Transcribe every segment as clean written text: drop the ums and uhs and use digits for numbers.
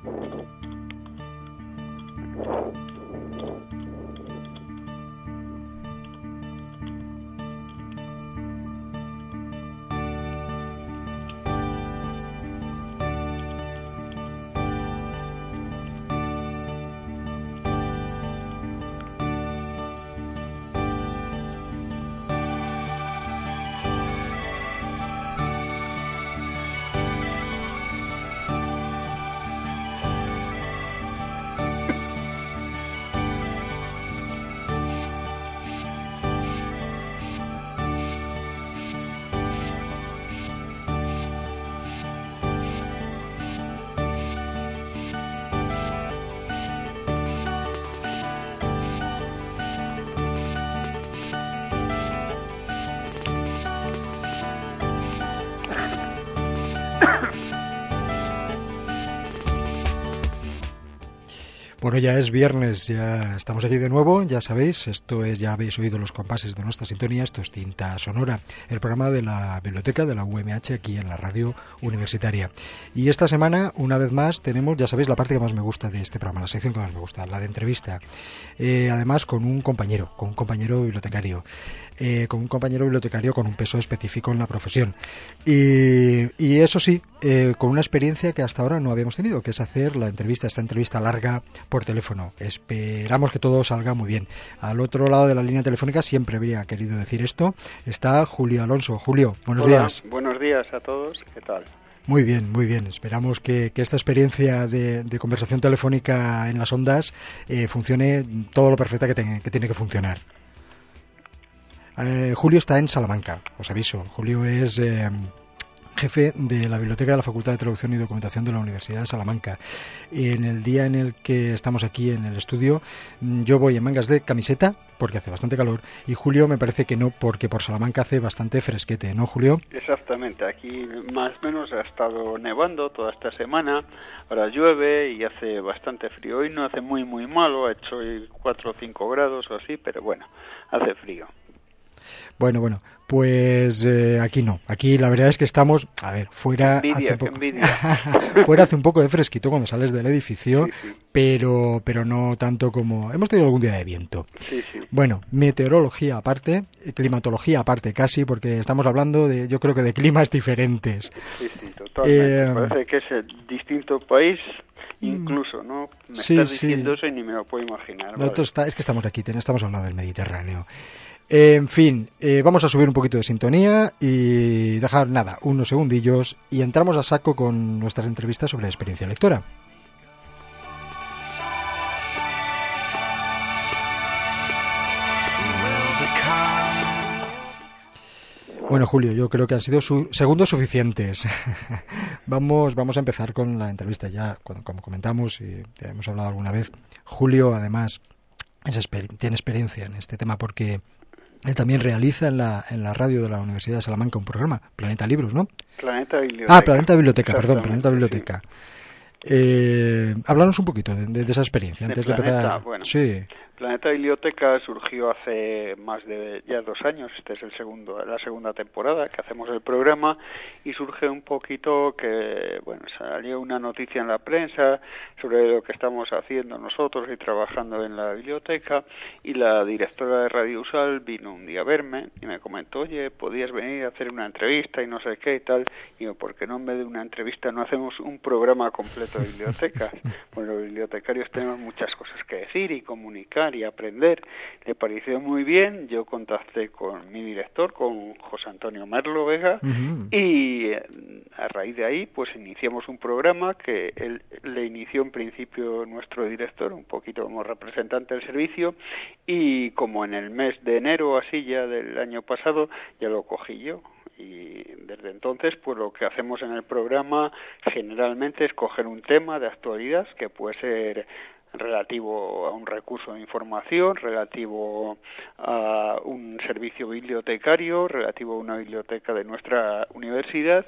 Bueno, ya es viernes, ya estamos aquí de nuevo, ya sabéis, esto es, ya habéis oído los compases de nuestra sintonía, esto es Cinta Sonora, el programa de la biblioteca de la UMH aquí en la radio universitaria. Y esta semana, una vez más, tenemos, ya sabéis, la parte que más me gusta de este programa, la sección que más me gusta, la de entrevista. Además, con un compañero bibliotecario. Con un compañero bibliotecario con un peso específico en la profesión. Y eso sí, con una experiencia que hasta ahora no habíamos tenido, que es hacer esta entrevista larga por teléfono. Esperamos que todo salga muy bien. Al otro lado de la línea telefónica, siempre habría querido decir esto, está Julio Alonso. Julio, buenos días. Buenos días a todos, ¿qué tal? Muy bien, muy bien. Esperamos que esta experiencia de conversación telefónica en las ondas funcione todo lo perfecta que tiene que funcionar. Julio está en Salamanca, os aviso. Julio es jefe de la biblioteca de la Facultad de Traducción y Documentación de la Universidad de Salamanca. En el día en el que estamos aquí en el estudio, yo voy en mangas de camiseta, porque hace bastante calor, y Julio me parece que no, porque por Salamanca hace bastante fresquete, ¿no, Julio? Exactamente, aquí más o menos ha estado nevando toda esta semana, ahora llueve y hace bastante frío. Hoy no hace muy malo, ha hecho 4 o 5 grados o así, pero bueno, hace frío. Bueno, pues aquí no. Aquí la verdad es que estamos, a ver, fuera fuera hace un poco de fresquito cuando sales del edificio, sí. Pero no tanto como hemos tenido algún día de viento. Sí. Bueno, meteorología aparte, climatología aparte casi, porque estamos hablando yo creo que de climas diferentes. Sí, totalmente. Parece que es el distinto país. Incluso, ¿no? Me estás diciendo eso y ni me lo puedo imaginar. Nosotros es que estamos aquí, estamos al lado del Mediterráneo. En fin, vamos a subir un poquito de sintonía y dejar, unos segundillos y entramos a saco con nuestras entrevistas sobre la experiencia lectora. Bueno, Julio, yo creo que han sido segundos suficientes. Vamos a empezar con la entrevista ya, como comentamos y ya hemos hablado alguna vez. Julio, además, tiene experiencia en este tema porque él también realiza en la radio de la Universidad de Salamanca un programa, Planeta Libros, ¿no? Planeta Biblioteca. Planeta Biblioteca, perdón, Planeta Biblioteca. Sí. Háblanos un poquito de esa experiencia antes de empezar. Bueno, sí. Planeta Biblioteca surgió hace más de ya 2 años, esta es la segunda temporada que hacemos el programa, y surge un poquito que, salió una noticia en la prensa sobre lo que estamos haciendo nosotros y trabajando en la biblioteca, y la directora de Radio Usal vino un día a verme y me comentó, oye, podías venir a hacer una entrevista y no sé qué y tal, y yo, ¿por qué no en vez de una entrevista no hacemos un programa completo de bibliotecas? Bueno, los bibliotecarios tenemos muchas cosas que decir y comunicar y aprender. Le pareció muy bien, yo contacté con mi director, con José Antonio Merlo Vega, y a raíz de ahí pues iniciamos un programa que él le inició en principio nuestro director, un poquito como representante del servicio, y como en el mes de enero así ya del año pasado ya lo cogí yo. Y desde entonces, pues lo que hacemos en el programa generalmente es coger un tema de actualidad que puede ser relativo a un recurso de información, relativo a un servicio bibliotecario, relativo a una biblioteca de nuestra universidad,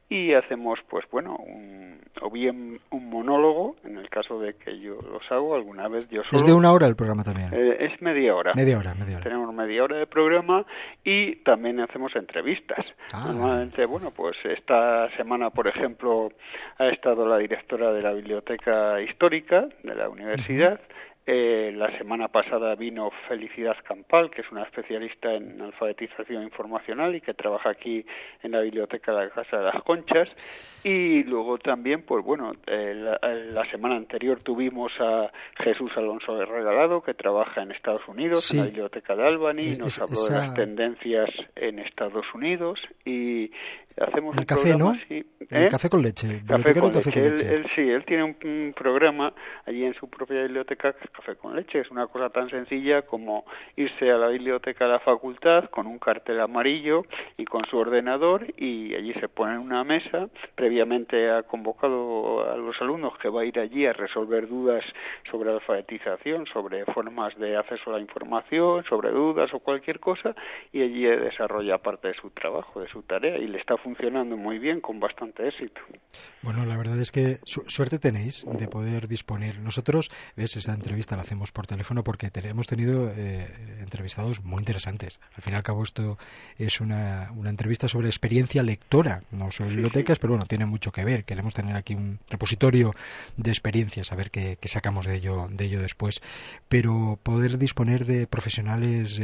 y hacemos, pues bueno, o bien un monólogo, en el caso de que yo los hago, alguna vez yo solo. ¿Es de 1 hora el programa también? Es media hora. Media hora. Tenemos media hora de programa y también hacemos entrevistas. Normalmente, bueno, pues esta semana, por ejemplo, ha estado la directora de la Biblioteca Histórica de la universidad. La semana pasada vino Felicidad Campal, que es una especialista en alfabetización informacional y que trabaja aquí en la biblioteca de la Casa de las Conchas. Y luego también, pues bueno, la semana anterior tuvimos a Jesús Alonso de Regalado, que trabaja en Estados Unidos, en la biblioteca de Albany, nos habló de las tendencias en Estados Unidos y hacemos el un café, programa, ¿no? sí. El café con leche. Café con leche. Él tiene un programa allí en su propia biblioteca, Café con leche. Es una cosa tan sencilla como irse a la biblioteca de la facultad con un cartel amarillo y con su ordenador, y allí se pone en una mesa. Previamente ha convocado a los alumnos que va a ir allí a resolver dudas sobre alfabetización, sobre formas de acceso a la información, sobre dudas o cualquier cosa, y allí desarrolla parte de su trabajo, de su tarea, y le está funcionando muy bien, con bastante éxito. Bueno, la verdad es que suerte tenéis de poder disponer. Nosotros, esta entrevista la hacemos por teléfono porque hemos tenido entrevistados muy interesantes. Al fin y al cabo esto es una entrevista sobre experiencia lectora, no sobre bibliotecas, pero bueno, tiene mucho que ver. Queremos tener aquí un repositorio de experiencias, a ver qué sacamos de ello después. Pero poder disponer de profesionales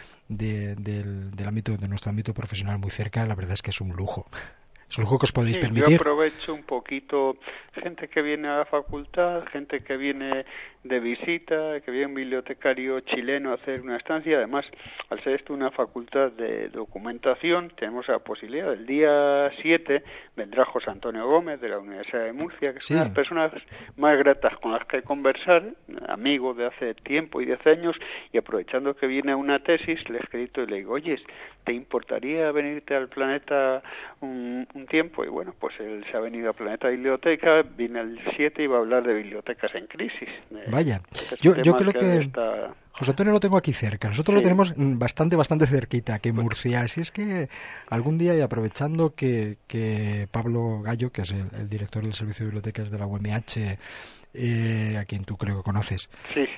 del ámbito, de nuestro ámbito profesional muy cerca, la verdad es que es un lujo. Es un lujo que os podéis permitir. Yo aprovecho un poquito gente que viene a la facultad, gente que viene de visita, que viene un bibliotecario chileno a hacer una estancia. Además, al ser esto una facultad de documentación, tenemos la posibilidad. El día 7 vendrá José Antonio Gómez de la Universidad de Murcia, que es una de las personas más gratas con las que conversar, amigo de hace tiempo y de hace años, y aprovechando que viene a una tesis, le he escrito y le digo, oye, ¿te importaría venirte al Planeta un tiempo? Y bueno, pues él se ha venido a Planeta Biblioteca, viene el 7 y va a hablar de bibliotecas en crisis. Vaya, yo creo que José Antonio lo tengo aquí cerca. Nosotros lo tenemos bastante cerquita, aquí en Murcia. Así es que algún día, y aprovechando que Pablo Gallo, que es el director del Servicio de Bibliotecas de la UMH, a quien tú creo que conoces,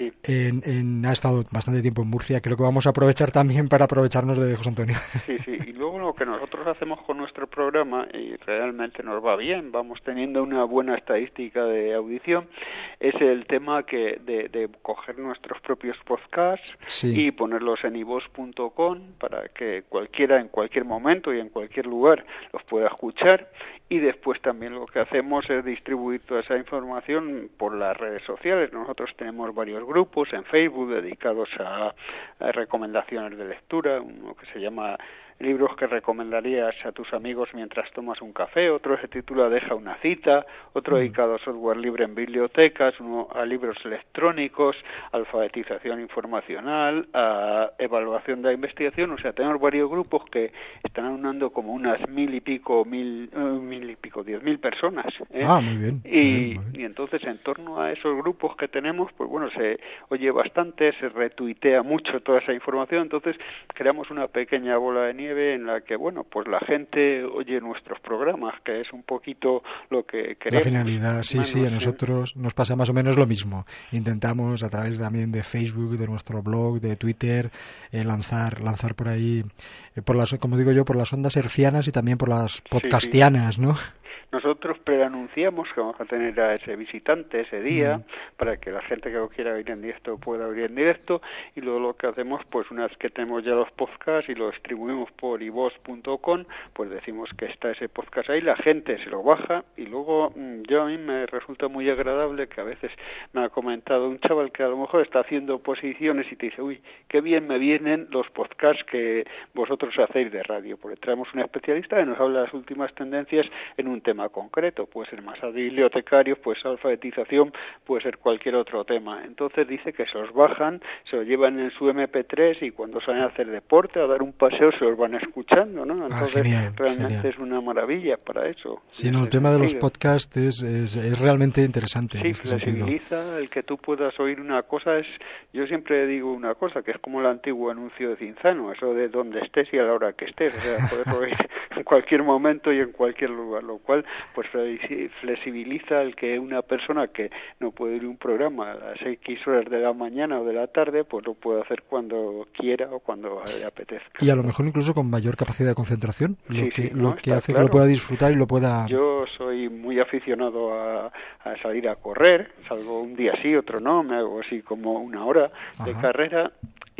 ha estado bastante tiempo en Murcia, creo que vamos a aprovechar también para aprovecharnos de José Antonio. Sí, y luego lo que nosotros hacemos con nuestro programa, y realmente nos va bien, vamos teniendo una buena estadística de audición, es el tema de coger nuestros propios podcasts y ponerlos en iVoox.com para que cualquiera en cualquier momento y en cualquier lugar los pueda escuchar. Y después también lo que hacemos es distribuir toda esa información por las redes sociales. Nosotros tenemos varios grupos en Facebook dedicados a recomendaciones de lectura, uno que se llama libros que recomendarías a tus amigos mientras tomas un café, otro se titula Deja una cita, otro dedicado a software libre en bibliotecas, uno a libros electrónicos, alfabetización informacional, a evaluación de la investigación. O sea, tenemos varios grupos que están aunando como unas 10.000 personas. Muy bien. Y entonces, en torno a esos grupos que tenemos, pues bueno, se oye bastante, se retuitea mucho toda esa información. Entonces creamos una pequeña bola de nieve en la que, bueno, pues la gente oye nuestros programas, que es un poquito lo que queremos. La finalidad, sí, a nosotros nos pasa más o menos lo mismo. Intentamos a través también de Facebook, de nuestro blog, de Twitter, lanzar por ahí, como digo yo, por las ondas hercianas y también por las podcastianas, ¿no? Nosotros preanunciamos que vamos a tener a ese visitante ese día para que la gente que lo quiera oír en directo pueda oír en directo, y luego lo que hacemos, pues una vez que tenemos ya los podcasts y lo distribuimos por iVoox.com, pues decimos que está ese podcast ahí, la gente se lo baja, y luego a mí me resulta muy agradable que a veces me ha comentado un chaval que a lo mejor está haciendo oposiciones y te dice, uy, qué bien me vienen los podcasts que vosotros hacéis de radio, porque traemos un especialista que nos habla de las últimas tendencias en un tema tema concreto, puede ser masa de bibliotecarios, puede ser alfabetización, puede ser cualquier otro tema. Entonces dice que se los bajan, se los llevan en su MP3 y cuando salen a hacer deporte, a dar un paseo, se los van escuchando, ¿no? Entonces realmente es una maravilla para eso. Sí, no, el tema de los podcasts es realmente interesante. Sí, en este flexibiliza sentido. El que tú puedas oír una cosa. Yo siempre digo una cosa, que es como el antiguo anuncio de Cinzano, eso de donde estés y a la hora que estés, o sea, poder oír en cualquier momento y en cualquier lugar, lo cual pues flexibiliza el que una persona que no puede ir a un programa a las X horas de la mañana o de la tarde, pues lo puede hacer cuando quiera o cuando le apetezca. Y a lo mejor incluso con mayor capacidad de concentración, lo que hace claro. que lo pueda disfrutar y lo pueda... Yo soy muy aficionado a salir a correr, salgo un día sí, otro no, me hago así como una hora de carrera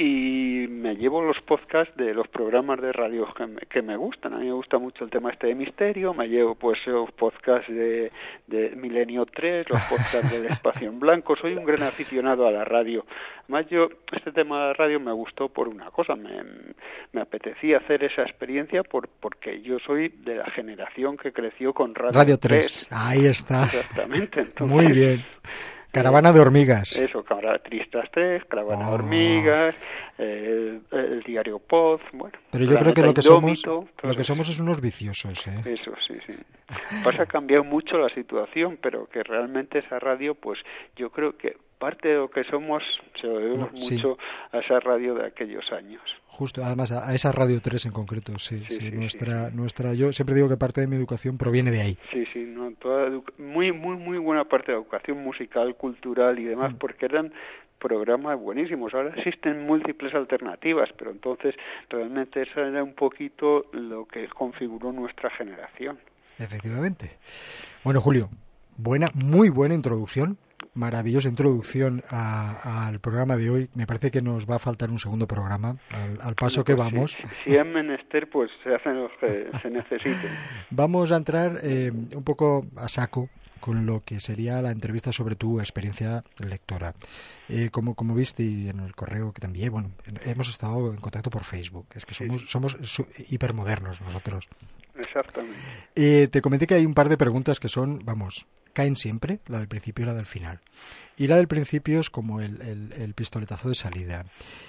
y me llevo los podcasts de los programas de radio que me gustan. A mí me gusta mucho el tema de misterio, me llevo pues los podcasts de Milenio 3, los podcasts del Espacio en Blanco. Soy un gran aficionado a la radio. Además este tema de la radio me gustó por una cosa, me apetecía hacer esa experiencia porque yo soy de la generación que creció con Radio 3. Ahí está. Exactamente. Entonces, muy bien. Caravana de hormigas. Eso, Tristas 3, Caravana de hormigas, el diario Pod, bueno. Pero yo creo que lo que somos es unos viciosos, ¿eh? Eso, sí. Pasa, ha cambiado mucho la situación, pero que realmente esa radio, pues yo creo que parte de lo que somos se lo debemos mucho a esa radio de aquellos años. Justo, además a esa Radio 3 en concreto, sí. Nuestra, yo siempre digo que parte de mi educación proviene de ahí. Sí, no, muy buena parte de la educación musical, cultural y demás, porque eran programas buenísimos. Ahora existen múltiples alternativas, pero entonces realmente eso era un poquito lo que configuró nuestra generación. Efectivamente. Bueno, Julio, muy buena introducción. Maravillosa introducción al programa de hoy. Me parece que nos va a faltar un segundo programa al paso que vamos. Si es menester, pues se hacen los que se necesiten. Vamos a entrar un poco a saco con lo que sería la entrevista sobre tu experiencia lectora. Como viste en el correo que te envié, bueno, hemos estado en contacto por Facebook. Es que somos hipermodernos nosotros. Exactamente. Te comenté que hay un par de preguntas que son, caen siempre, la del principio y la del final. Y la del principio es como el pistoletazo de salida.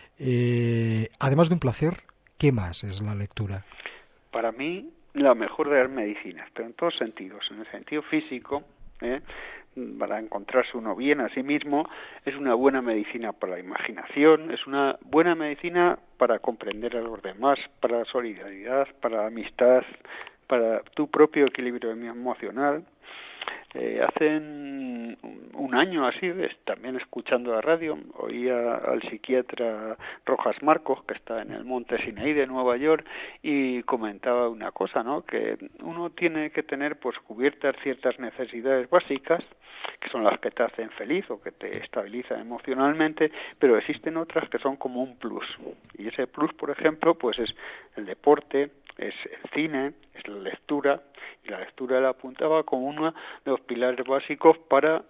Además de un placer, ¿qué más es la lectura? Para mí, la mejor de las medicinas, pero en todos sentidos. En el sentido físico, para encontrarse uno bien a sí mismo, es una buena medicina para la imaginación, es una buena medicina para comprender a los demás, para la solidaridad, para la amistad, para tu propio equilibrio emocional. Hace un año así, también escuchando la radio, oía al psiquiatra Rojas Marcos, que está en el Monte Sinaí de Nueva York, y comentaba una cosa, ¿no? Que uno tiene que tener pues cubiertas ciertas necesidades básicas, que son las que te hacen feliz o que te estabilizan emocionalmente, pero existen otras que son como un plus. Y ese plus, por ejemplo, pues es el deporte, es el cine, es la lectura, y la lectura la apuntaba como uno de los pilares básicos para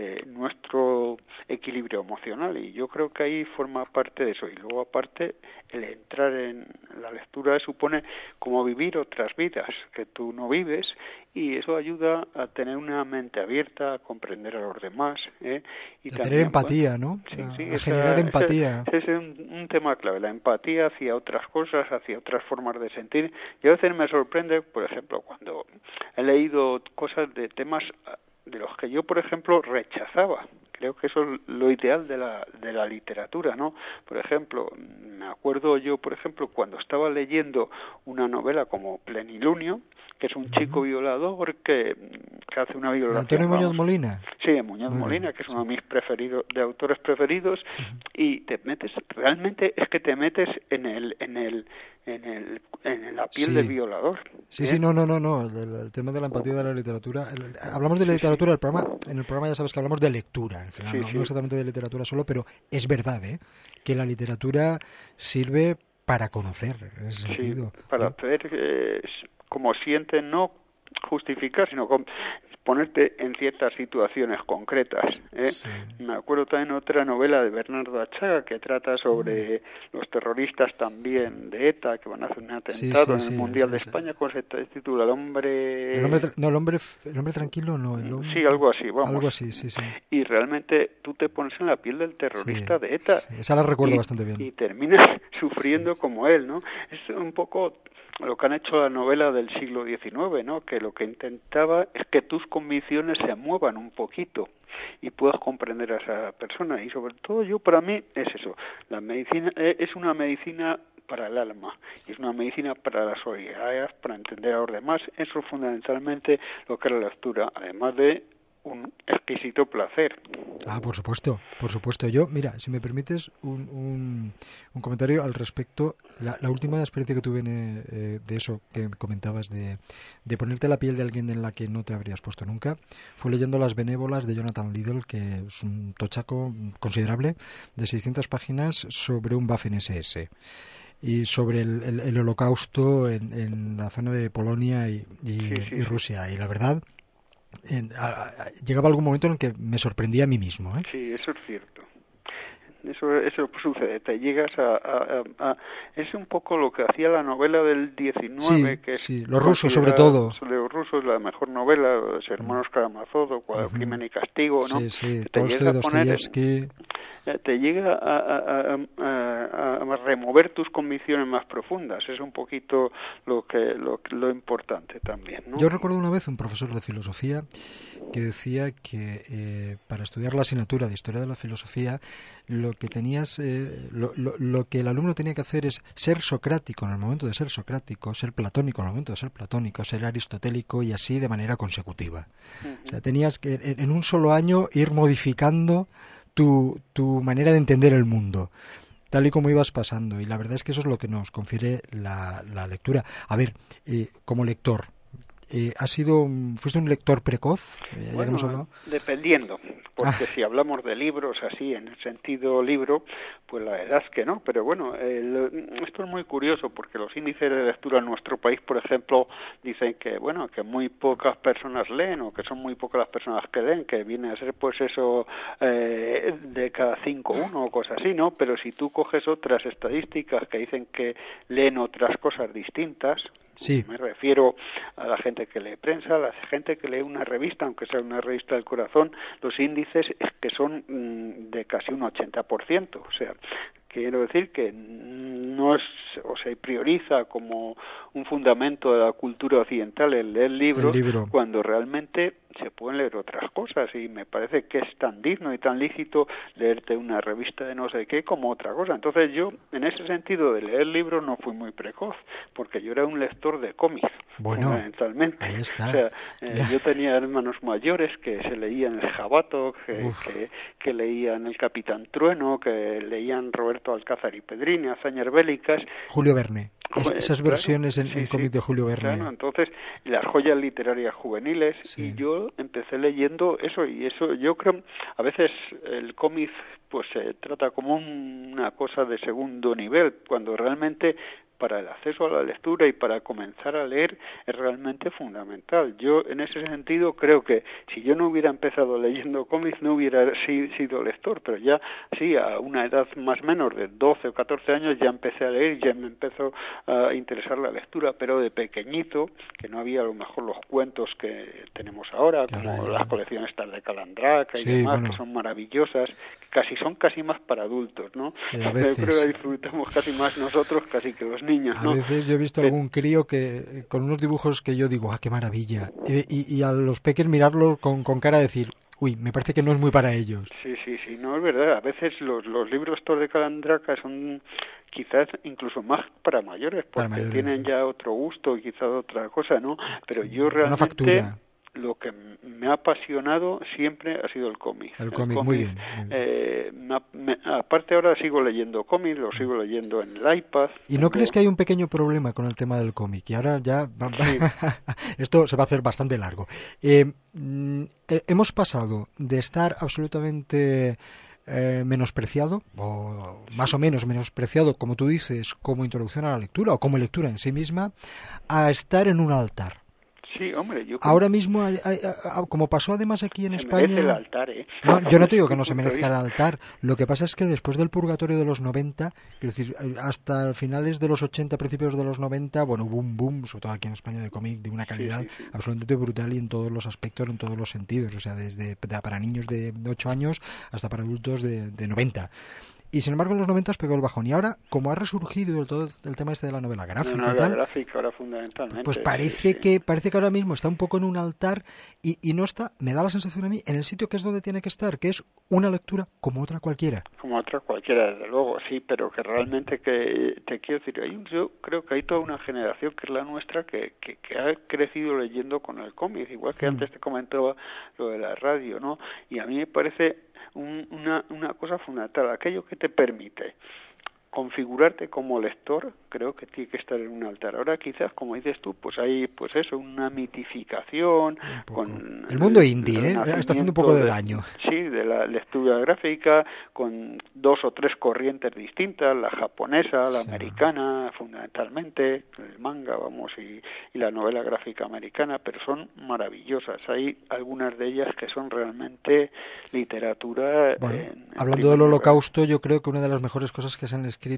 nuestro equilibrio emocional, y yo creo que ahí forma parte de eso. Y luego aparte, el entrar en la lectura supone como vivir otras vidas que tú no vives, y eso ayuda a tener una mente abierta, a comprender a los demás, y a tener empatía, ¿no? A generar empatía. Ese es un tema clave, la empatía hacia otras cosas, hacia otras formas de sentir. Y a veces me sorprende, por ejemplo, cuando he leído cosas de temas de los que yo, por ejemplo, rechazaba. Creo que eso es lo ideal de la literatura, ¿no? Por ejemplo, me acuerdo yo, por ejemplo, cuando estaba leyendo una novela como Plenilunio, que es un chico violador que hace una violación. ¿Antonio Muñoz Molina? Sí, Muñoz Molina, que es uno de mis autores preferidos, y te metes, realmente es que te metes en la piel del violador. Sí, no, el tema de la empatía de la literatura. Hablamos de literatura, en el programa ya sabes que hablamos de lectura, en general, no exactamente de literatura solo, pero es verdad, que la literatura sirve para conocer, en ese sentido. Para hacer como sienten, no justificar, sino ponerte en ciertas situaciones concretas. Sí. Me acuerdo también otra novela de Bernardo Achaga que trata sobre los terroristas también de ETA que van a hacer un atentado en el Mundial de España. ¿Cómo se titula? El hombre tranquilo, no. Sí, algo así, vamos. Algo así, sí. Y realmente tú te pones en la piel del terrorista de ETA. Sí, esa la recuerdo bastante bien. Y terminas sufriendo como él, ¿no? Es un poco lo que han hecho la novela del siglo XIX, ¿no? Que lo que intentaba es que tus convicciones se muevan un poquito y puedas comprender a esa persona. Y sobre todo para mí es eso. La medicina es una medicina para el alma y es una medicina para la solidaridad, para entender a los demás. Eso es fundamentalmente lo que es la lectura, además de un exquisito placer. Por supuesto. Yo, mira, si me permites un comentario al respecto. La última experiencia que tuve de eso que comentabas, de ponerte la piel de alguien en la que no te habrías puesto nunca, fue leyendo Las Benévolas de Jonathan Liddell, que es un tochaco considerable, de 600 páginas sobre un Waffen-SS. Y sobre el holocausto en la zona de Polonia y Rusia. Y la verdad, llegaba algún momento en el que me sorprendía a mí mismo. Sí, eso es cierto. Eso sucede, te llegas a es un poco lo que hacía la novela del 19, que es los rusos sobre todo. Los rusos, la mejor novela, Los hermanos Karamazov, Crimen y Castigo, ¿no? Sí, Tolstoy, Dostoyevsky. Te llega a remover tus convicciones más profundas. Es un poquito lo importante también, ¿no? Yo recuerdo una vez un profesor de filosofía que decía que para estudiar la asignatura de Historia de la Filosofía lo que el alumno tenía que hacer es ser socrático en el momento de ser socrático, ser platónico en el momento de ser platónico, ser aristotélico y así de manera consecutiva. O sea, tenías que en un solo año ir modificando tu manera de entender el mundo, tal y como ibas pasando. Y la verdad es que eso es lo que nos confiere la lectura. A ver, como lector, ¿fuiste un lector precoz? Ya que hemos hablado. Dependiendo, porque si hablamos de libros así, en el sentido libro, pues la verdad es que no, pero bueno, esto es muy curioso, porque los índices de lectura en nuestro país, por ejemplo, dicen que muy pocas personas leen, o que son muy pocas las personas que leen, que viene a ser pues eso, de cada 5 uno o cosas así, ¿no? Pero si tú coges otras estadísticas que dicen que leen otras cosas distintas, sí. Me refiero a la gente que lee prensa, a la gente que lee una revista, aunque sea una revista del corazón, los índices es que son de casi un 80%, o sea, quiero decir que no es, o se prioriza como un fundamento de la cultura occidental el leer libros, cuando realmente se pueden leer otras cosas, y me parece que es tan digno y tan lícito leerte una revista de no sé qué como otra cosa. Entonces yo, en ese sentido de leer libros, no fui muy precoz, porque yo era un lector de cómics, fundamentalmente. Ahí está. O sea, yo tenía hermanos mayores que se leían el Jabato, que leían el Capitán Trueno, que leían Roberto Alcázar y Pedrini, Hazañas Bélicas. Julio Verne. Esas versiones en cómic de Julio Verne. Claro, entonces, las joyas literarias juveniles, y yo empecé leyendo eso, y eso yo creo, a veces el cómic pues se trata como una cosa de segundo nivel, cuando realmente para el acceso a la lectura y para comenzar a leer es realmente fundamental. Yo en ese sentido creo que si yo no hubiera empezado leyendo cómics no hubiera sido lector, pero ya sí, a una edad más o menos de 12 o 14 años ya empecé a leer, ya me empezó a interesar la lectura, pero de pequeñito, que no había a lo mejor los cuentos que tenemos ahora, como las colecciones estas de Calandraca y demás, que son maravillosas, que son casi más para adultos, ¿no? A veces. Yo creo que disfrutamos casi más nosotros casi que los niños, ¿no? A veces yo he visto algún crío que con unos dibujos que yo digo, qué maravilla, y a los peques mirarlo con cara de decir, uy, me parece que no es muy para ellos. Sí, no, es verdad. A veces los libros estos de Calandraca son quizás incluso más para mayores, porque tienen ya otro gusto y quizás otra cosa, ¿no? Pero yo realmente... Una factura. Lo que me ha apasionado siempre ha sido el cómic. El cómic, muy bien. Aparte ahora sigo leyendo cómics, lo sigo leyendo en el iPad. ¿Y no crees que hay un pequeño problema con el tema del cómic? Y ahora ya... Esto se va a hacer bastante largo. Hemos pasado de estar absolutamente... menospreciado, o más o menos menospreciado, como tú dices, como introducción a la lectura o como lectura en sí misma, a estar en un altar. Sí, hombre, ahora mismo, como pasó además aquí en España... merece el altar, ¿eh? No, yo no te digo que no se merezca el altar. Lo que pasa es que después del purgatorio de los 90, quiero decir, hasta finales de los 80, principios de los 90, bueno, hubo un boom, sobre todo aquí en España, de cómic de una calidad Sí. absolutamente brutal y en todos los aspectos, en todos los sentidos. O sea, desde para niños de 8 años hasta para adultos de 90. Y sin embargo en los 90 pegó el bajón. Y ahora, como ha resurgido todo el tema este de la novela gráfica y tal, gráfica ahora fundamentalmente. pues parece que ahora mismo está un poco en un altar y no está, me da la sensación a mí, en el sitio que es donde tiene que estar, que es una lectura como otra cualquiera. Como otra cualquiera, desde luego, sí, pero que realmente, que te quiero decir, yo creo que hay toda una generación que es la nuestra que ha crecido leyendo con el cómic, igual que antes te comentaba lo de la radio, ¿no? Y a mí me parece una cosa fundamental, aquello que te permite configurarte como lector, creo que tiene que estar en un altar. Ahora quizás, como dices tú, pues hay pues eso, una mitificación con el mundo indie, está haciendo un poco de daño. Sí, de la lectura gráfica, con 2 o 3 corrientes distintas, la japonesa, la americana, fundamentalmente, el manga, vamos, y la novela gráfica americana, pero son maravillosas. Hay algunas de ellas que son realmente literatura. Bueno, hablando del Holocausto, yo creo que una de las mejores cosas que se han escrito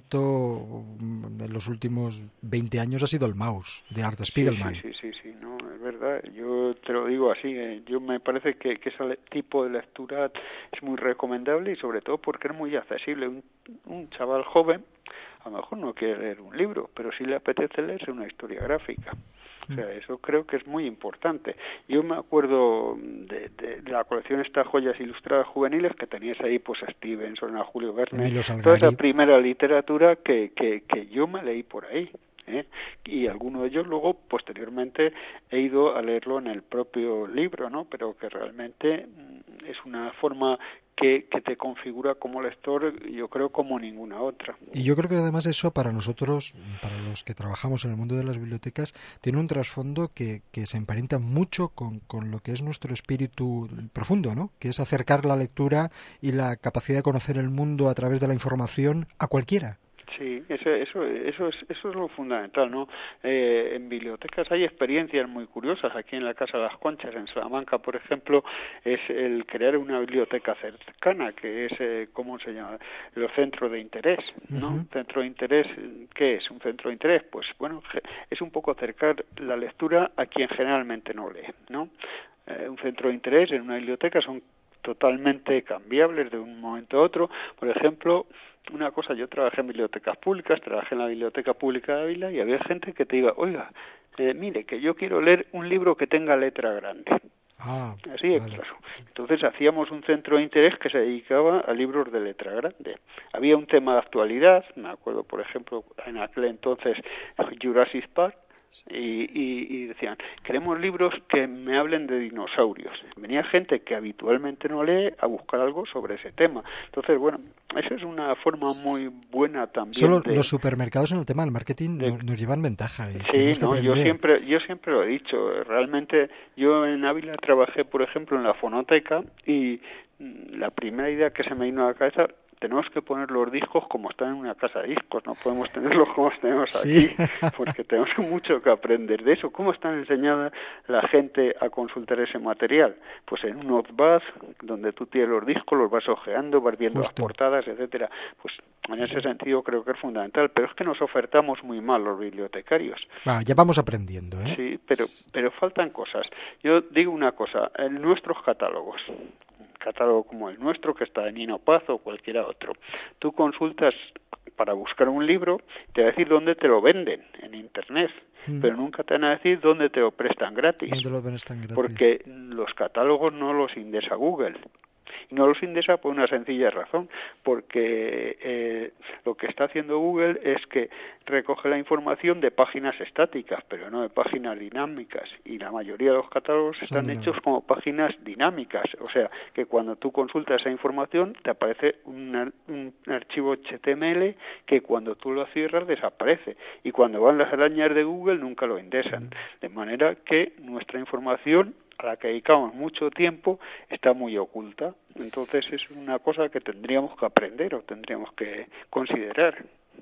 en los últimos 20 años ha sido el Maus, de Art Spiegelman. Sí, no, es verdad. Yo te lo digo así, yo me parece que ese tipo de lectura es muy recomendable y sobre todo porque es muy accesible. Un chaval joven a lo mejor no quiere leer un libro, pero sí le apetece leerse una historia gráfica. O sea, eso creo que es muy importante. Yo me acuerdo de la colección esta Joyas Ilustradas Juveniles, que tenías ahí pues a Stevenson, a Julio Verne, toda esa primera literatura que yo me leí por ahí. Y alguno de ellos luego posteriormente he ido a leerlo en el propio libro, ¿no? Pero que realmente es una forma que te configura como lector, yo creo, como ninguna otra. Y yo creo que además eso para nosotros, para los que trabajamos en el mundo de las bibliotecas, tiene un trasfondo que se emparenta mucho con lo que es nuestro espíritu profundo, ¿no? Que es acercar la lectura y la capacidad de conocer el mundo a través de la información a cualquiera. Sí, eso es lo fundamental, ¿no? En bibliotecas hay experiencias muy curiosas. Aquí en la Casa de las Conchas, en Salamanca, por ejemplo, es el crear una biblioteca cercana, que es, ¿cómo se llama? Los centros de interés, ¿no? Centro de interés, ¿qué es un centro de interés? Pues, bueno, es un poco acercar la lectura a quien generalmente no lee, ¿no? Un centro de interés en una biblioteca son totalmente cambiables de un momento a otro. Por ejemplo, una cosa, yo trabajé en bibliotecas públicas, trabajé en la Biblioteca Pública de Ávila y había gente que te iba, oiga, mire, que yo quiero leer un libro que tenga letra grande. Así de claro. Entonces hacíamos un centro de interés que se dedicaba a libros de letra grande. Había un tema de actualidad, me acuerdo, por ejemplo, en aquel entonces Jurassic Park, y decían, queremos libros que me hablen de dinosaurios. Venía gente que habitualmente no lee a buscar algo sobre ese tema. Entonces, bueno, esa es una forma muy buena también. Solo los supermercados en el tema del marketing nos llevan ventaja. Sí, no, yo siempre lo he dicho. Realmente, yo en Ávila trabajé, por ejemplo, en la fonoteca y la primera idea que se me vino a la cabeza, tenemos que poner los discos como están en una casa de discos, no podemos tenerlos como los tenemos aquí, porque tenemos mucho que aprender de eso. ¿Cómo están enseñada la gente a consultar ese material? Pues en un notepad, donde tú tienes los discos, los vas ojeando, vas viendo las portadas, etcétera. Pues en ese sentido creo que es fundamental, pero es que nos ofertamos muy mal los bibliotecarios. Ya vamos aprendiendo, ¿eh? Sí, pero faltan cosas. Yo digo una cosa, en nuestros catálogos, catálogo como el nuestro, que está en Nino Paz o cualquiera otro, tú consultas para buscar un libro, te va a decir dónde te lo venden en internet, pero nunca te van a decir dónde te lo prestan gratis, porque los catálogos no los indesa Google. Y no los indesa por una sencilla razón, porque lo que está haciendo Google es que recoge la información de páginas estáticas, pero no de páginas dinámicas, y la mayoría de los catálogos están hechos como páginas dinámicas, o sea, que cuando tú consultas esa información te aparece un archivo HTML que cuando tú lo cierras desaparece, y cuando van las arañas de Google nunca lo indesan, de manera que nuestra información, a la que dedicamos mucho tiempo, está muy oculta. Entonces es una cosa que tendríamos que aprender o tendríamos que considerar.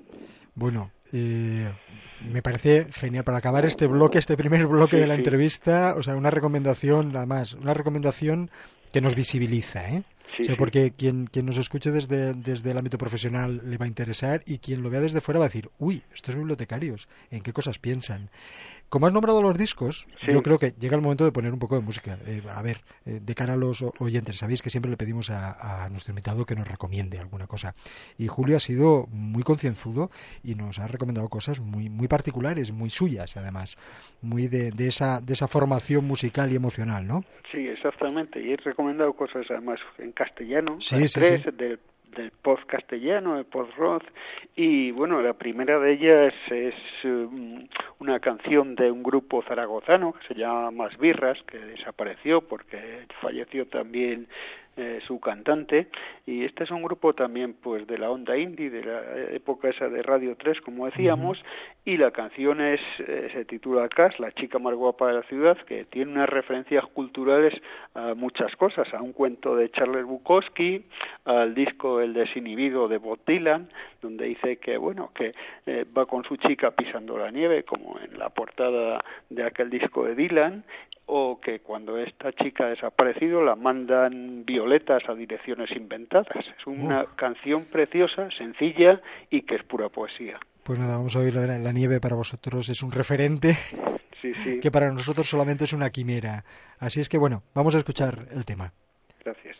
Bueno, me parece genial para acabar este bloque, este primer bloque de la entrevista, o sea, una recomendación, además, una recomendación que nos visibiliza, ¿eh? Sí, O sea, porque quien nos escuche desde el ámbito profesional le va a interesar y quien lo vea desde fuera va a decir, uy, estos bibliotecarios, ¿en qué cosas piensan? Como has nombrado los discos, yo creo que llega el momento de poner un poco de música. A ver, de cara a los oyentes, sabéis que siempre le pedimos a nuestro invitado que nos recomiende alguna cosa. Y Julio ha sido muy concienzudo y nos ha recomendado cosas muy particulares, muy suyas, además, muy de esa formación musical y emocional, ¿no? Sí, exactamente. Y he recomendado cosas además en castellano, sí. del post castellano, el post rock, y bueno, la primera de ellas es una canción de un grupo zaragozano que se llama Más Birras, que desapareció porque falleció también su cantante, y este es un grupo también pues de la onda indie, de la época esa de Radio 3, como decíamos, y la canción se titula Cash, la chica más guapa de la ciudad, que tiene unas referencias culturales a muchas cosas, a un cuento de Charles Bukowski, al disco El desinhibido de Bob Dylan, donde dice que bueno, que va con su chica pisando la nieve, como en la portada de aquel disco de Dylan, o que cuando esta chica ha desaparecido la mandan violetas a direcciones inventadas. Es una canción preciosa, sencilla y que es pura poesía. Pues nada, vamos a oír la nieve. Para vosotros es un referente sí. que para nosotros solamente es una quimera. Así es que bueno, vamos a escuchar el tema. Gracias.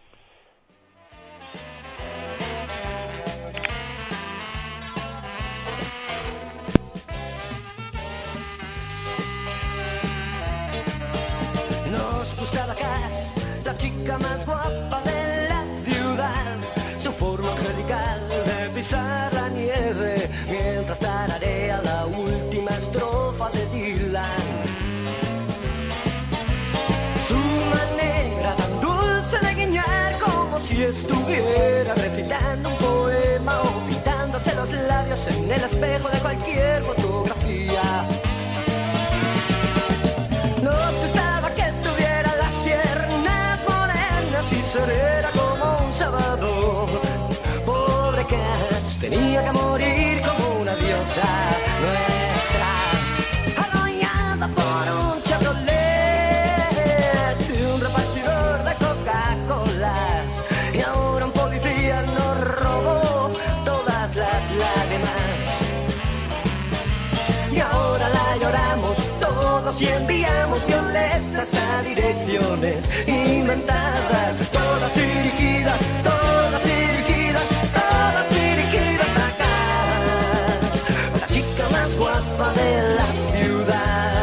Nos gustaba Cash, la chica más guapa de la ciudad, su forma angelical de pisar la nieve mientras tararea la última estrofa de Dylan. Su manera tan dulce de guiñar, como si estuviera recitando un poema o pintándose los labios en el espejo de cualquier fotografía. Nos gustaba que tuviera las piernas morenas y serena como un sábado. Pobre Cash tenía que morir como una diosa nuestra, arrollada por un Chevrolet y un repartidor de Coca-Colas. Y ahora un policía nos robó todas las lágrimas. Y ahora la lloramos todos y enviamos violetas a direcciones inventadas, todas dirigidas acá, la chica más guapa de la ciudad.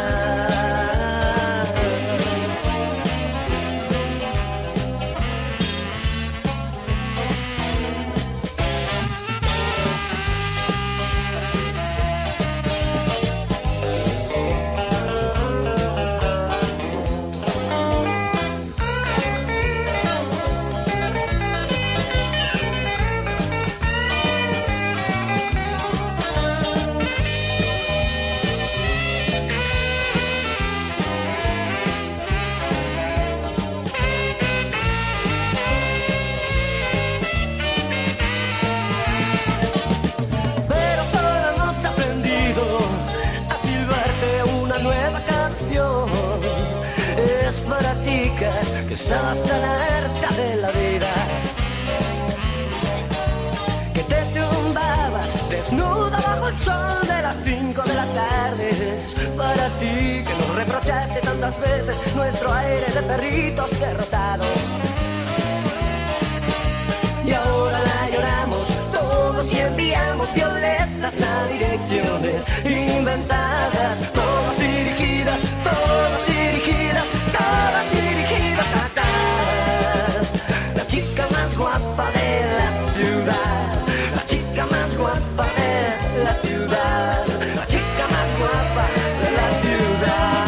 Que estabas tan harta de la vida, que te tumbabas desnuda bajo el sol de las 5 de la tarde. Es para ti que nos reprochaste tantas veces nuestro aire de perritos derrotados. Y ahora la lloramos todos y enviamos violetas a direcciones inventadas, todas dirigidas atrás. La chica más guapa de la ciudad, la chica más guapa de la ciudad, la chica más guapa de la ciudad.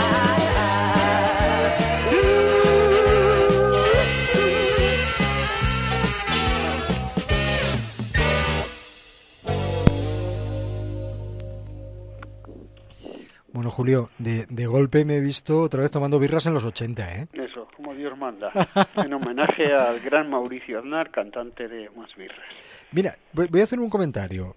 Bueno, Julio, de golpe me he visto otra vez tomando birras en los 80, ¿eh? Eso, como Dios Hermandad, en homenaje al gran Mauricio Aznar, cantante de Más Birras. Mira, voy a hacer un comentario.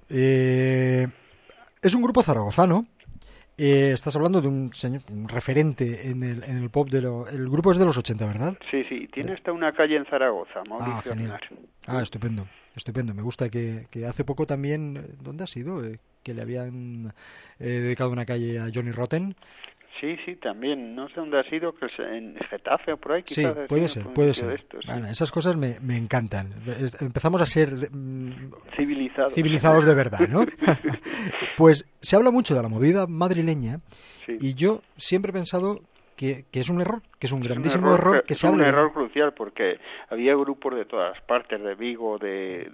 Es un grupo zaragozano. Estás hablando de un señor, un referente en el pop el grupo es de los 80, ¿verdad? Sí, tiene hasta una calle en Zaragoza, Mauricio genial. Aznar. Estupendo. Me gusta que hace poco también, ¿dónde ha sido? Que le habían dedicado una calle a Johnny Rotten. Sí, también. No sé dónde ha sido, que es en Getafe o por ahí. Sí, quizás puede ser. Estos, sí. Bueno, esas cosas me encantan. Empezamos a ser civilizados de verdad, ¿no? Pues se habla mucho de la movida madrileña, sí. Y yo siempre he pensado que es un error, que es un grandísimo error que se hable. Es un error crucial, porque había grupos de todas partes, de Vigo, de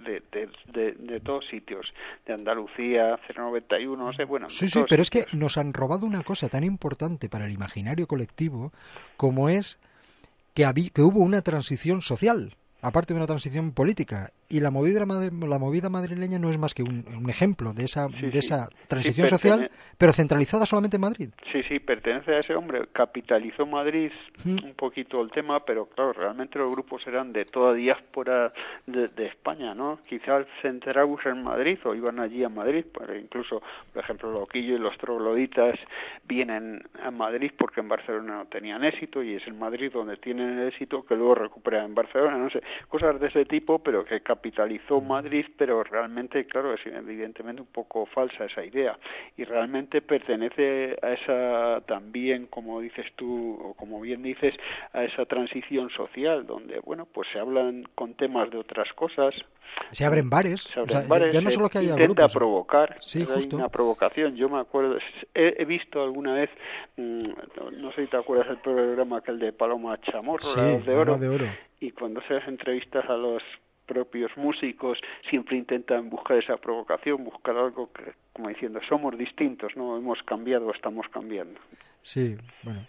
todos sitios, de Andalucía, 091, no sé, bueno. Sí, pero es que nos han robado una cosa tan importante para el imaginario colectivo como es que hubo una transición social, aparte de una transición política, y la movida madrileña no es más que un ejemplo de esa transición social, pero centralizada solamente en Madrid. Sí, pertenece a ese hombre. Capitalizó Madrid un poquito el tema, pero claro, realmente los grupos eran de toda diáspora de España, ¿no? Quizás se enteraban en Madrid o iban allí a Madrid, pero incluso, por ejemplo, Loquillo y los Trogloditas vienen a Madrid porque en Barcelona no tenían éxito, y es en Madrid donde tienen el éxito que luego recuperan en Barcelona, no sé, cosas de ese tipo, pero que capitalizó Madrid, pero realmente, claro, es evidentemente un poco falsa esa idea, y realmente pertenece a esa, también, como dices tú, o como bien dices, a esa transición social, donde, bueno, pues se hablan con temas de otras cosas. Se abren bares, ya no solo que haya intenta grupos. Provocar, sí, hay una provocación. Yo me acuerdo, he visto alguna vez, no sé si te acuerdas del programa aquel de Paloma Chamorro, sí, La de Oro, y cuando se hace entrevistas a los propios músicos siempre intentan buscar esa provocación, buscar algo que, como diciendo, somos distintos, no hemos cambiado, estamos cambiando. Sí, bueno,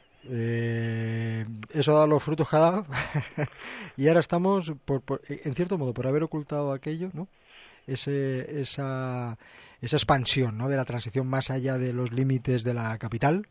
eso ha dado los frutos que ha dado y ahora estamos, en cierto modo, por haber ocultado aquello, ¿no? Esa expansión, ¿no?, de la transición más allá de los límites de la capital.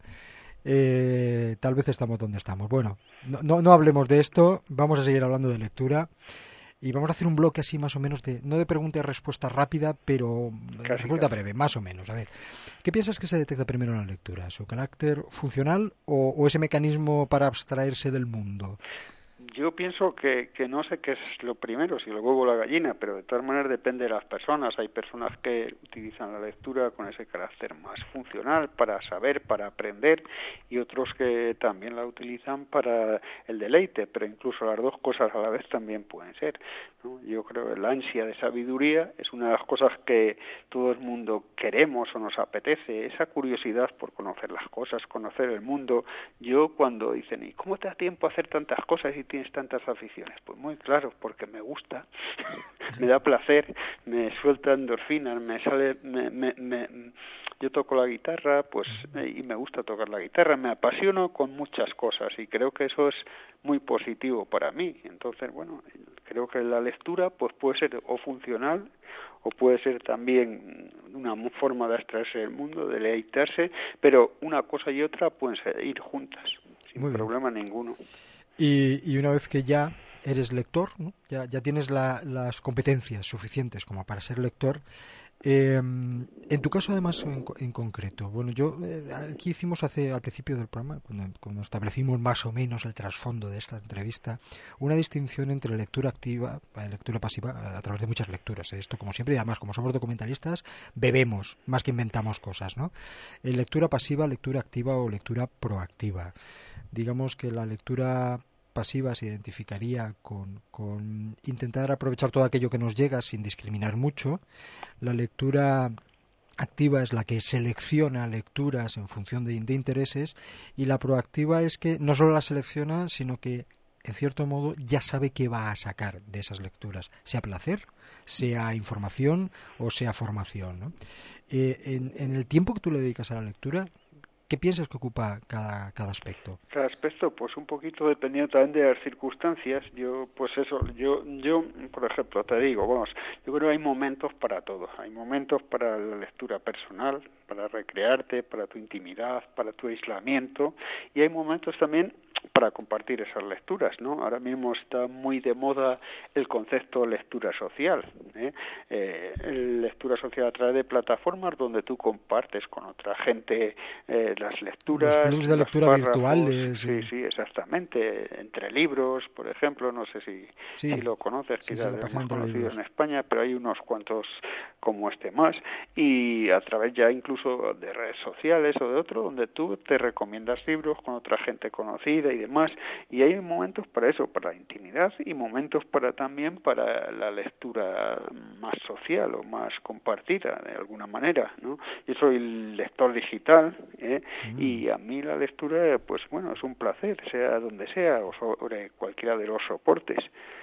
Tal vez estamos donde estamos. Bueno, no hablemos de esto, vamos a seguir hablando de lectura. Y vamos a hacer un bloque así más o menos no de pregunta y respuesta rápida, pero respuesta breve, más o menos. A ver, ¿qué piensas que se detecta primero en la lectura? ¿Su carácter funcional o ese mecanismo para abstraerse del mundo? Yo pienso que no sé qué es lo primero, si el huevo o la gallina, pero de todas maneras depende de las personas. Hay personas que utilizan la lectura con ese carácter más funcional, para saber, para aprender, y otros que también la utilizan para el deleite, pero incluso las dos cosas a la vez también pueden ser, ¿no? Yo creo que la ansia de sabiduría es una de las cosas que todo el mundo queremos o nos apetece, esa curiosidad por conocer las cosas, conocer el mundo. Yo cuando dicen, ¿y cómo te da tiempo a hacer tantas cosas y tienes tantas aficiones? Pues muy claro, porque me gusta, me da placer, me suelta endorfinas, me sale, yo toco la guitarra, pues, y me gusta tocar la guitarra, me apasiono con muchas cosas y creo que eso es muy positivo para mí. Entonces, bueno, creo que la lectura pues puede ser o funcional o puede ser también una forma de abstraerse del mundo, de deleitarse, pero una cosa y otra pueden ir juntas, sin problema ninguno. Y una vez que ya eres lector, ¿no?, ya tienes las competencias suficientes como para ser lector. En tu caso, además, en concreto, bueno, yo aquí hicimos al principio del programa, cuando establecimos más o menos el trasfondo de esta entrevista, una distinción entre lectura activa y lectura pasiva a través de muchas lecturas. Esto, como siempre, y además, como somos documentalistas, bebemos más que inventamos cosas, ¿no? Lectura pasiva, lectura activa o lectura proactiva. Digamos que la lectura pasiva se identificaría con intentar aprovechar todo aquello que nos llega sin discriminar mucho. La lectura activa es la que selecciona lecturas en función de intereses, y la proactiva es que no solo la selecciona, sino que en cierto modo ya sabe qué va a sacar de esas lecturas, sea placer, sea información o sea formación, ¿no? En el tiempo que tú le dedicas a la lectura, ¿qué piensas que ocupa cada aspecto? Cada aspecto, pues un poquito dependiendo también de las circunstancias. Yo, por ejemplo, te digo, yo creo que hay momentos para todo. Hay momentos para la lectura personal, para recrearte, para tu intimidad, para tu aislamiento, y hay momentos también para compartir esas lecturas, ¿no? Ahora mismo está muy de moda el concepto lectura social, lectura social a través de plataformas donde tú compartes con otra gente las lecturas, los clubs de lectura virtuales. Sí, exactamente, entre libros, por ejemplo, no sé si lo conoces, quizás es más conocido en España, pero hay unos cuantos como este más, y a través ya incluso de redes sociales o de otro, donde tú te recomiendas libros con otra gente conocida y demás, y hay momentos para eso, para la intimidad, y momentos también para la lectura más social o más compartida de alguna manera, ¿no? Yo soy lector digital, y a mí la lectura, pues bueno, es un placer, sea donde sea o sobre cualquiera de los soportes,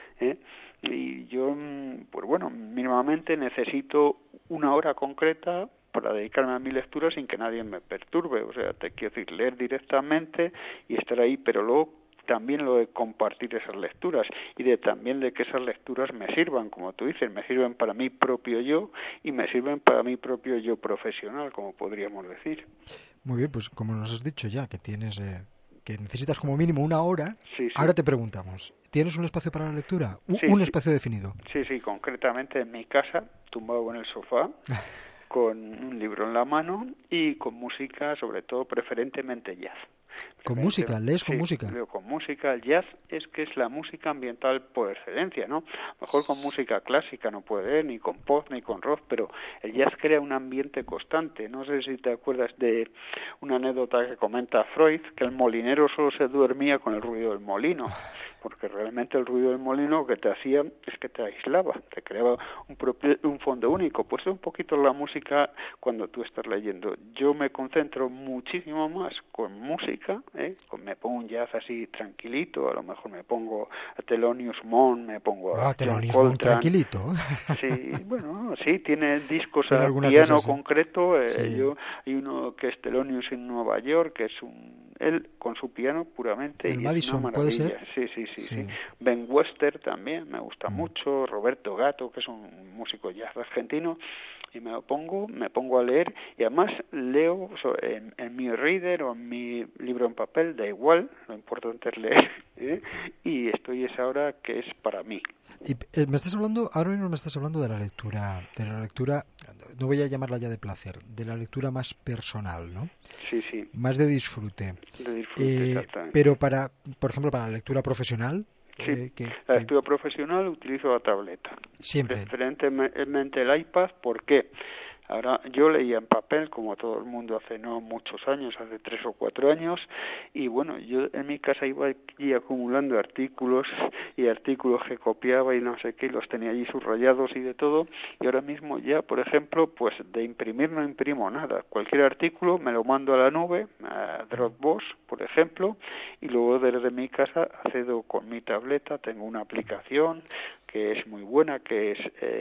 y yo, pues bueno, mínimamente necesito una hora concreta para dedicarme a mi lectura sin que nadie me perturbe, o sea, te quiero decir, leer directamente y estar ahí, pero luego también lo de compartir esas lecturas y también de que esas lecturas me sirvan, como tú dices, me sirven para mi propio yo y me sirven para mi propio yo profesional, como podríamos decir. Muy bien, pues como nos has dicho ya, que tienes que necesitas como mínimo una hora, sí. Ahora te preguntamos, ¿tienes un espacio para la lectura? Sí. Espacio definido? Sí, concretamente en mi casa, tumbado en el sofá, con un libro en la mano y con música, sobre todo preferentemente jazz. ¿Con música? ¿Lees con música? Leo con música. El jazz es la música ambiental por excelencia, ¿no? Mejor con música clásica no puede leer, ni con pop, ni con rock, pero el jazz crea un ambiente constante. No sé si te acuerdas de una anécdota que comenta Freud, que el molinero solo se dormía con el ruido del molino, porque realmente el ruido del molino lo que te hacía es que te aislaba, te creaba un fondo único. Pues es un poquito la música cuando tú estás leyendo. Yo me concentro muchísimo más con música, me pongo un jazz así tranquilito, a lo mejor me pongo a Thelonious Monk, me pongo a Thelonious Monk tranquilito. Sí, bueno, sí, tiene discos a piano concreto, hay uno que es Thelonious en Nueva York, que es él con su piano puramente, el y Madison, es una maravilla. ¿puede ser? Sí. Ben Webster también me gusta mucho, Roberto Gatto, que es un músico jazz argentino, y me pongo a leer, y además leo en mi reader o en mi libro en papel, da igual, lo importante es leer, y estoy esa hora que es para mí. Y ahora mismo me estás hablando de la lectura, no voy a llamarla ya de placer, de la lectura más personal, ¿no? Sí. Más de disfrute. Exactamente. Pero por ejemplo, para la lectura profesional. Sí, la lectura profesional utilizo la tableta. Siempre. Preferentemente el iPad, ¿por qué? Ahora, yo leía en papel, como todo el mundo hace no muchos años, hace 3 o 4 años, y bueno, yo en mi casa iba aquí acumulando artículos que copiaba y no sé qué, y los tenía allí subrayados y de todo, y ahora mismo ya, por ejemplo, pues de imprimir no imprimo nada. Cualquier artículo me lo mando a la nube, a Dropbox, por ejemplo, y luego desde mi casa accedo con mi tableta, tengo una aplicación que es muy buena, que es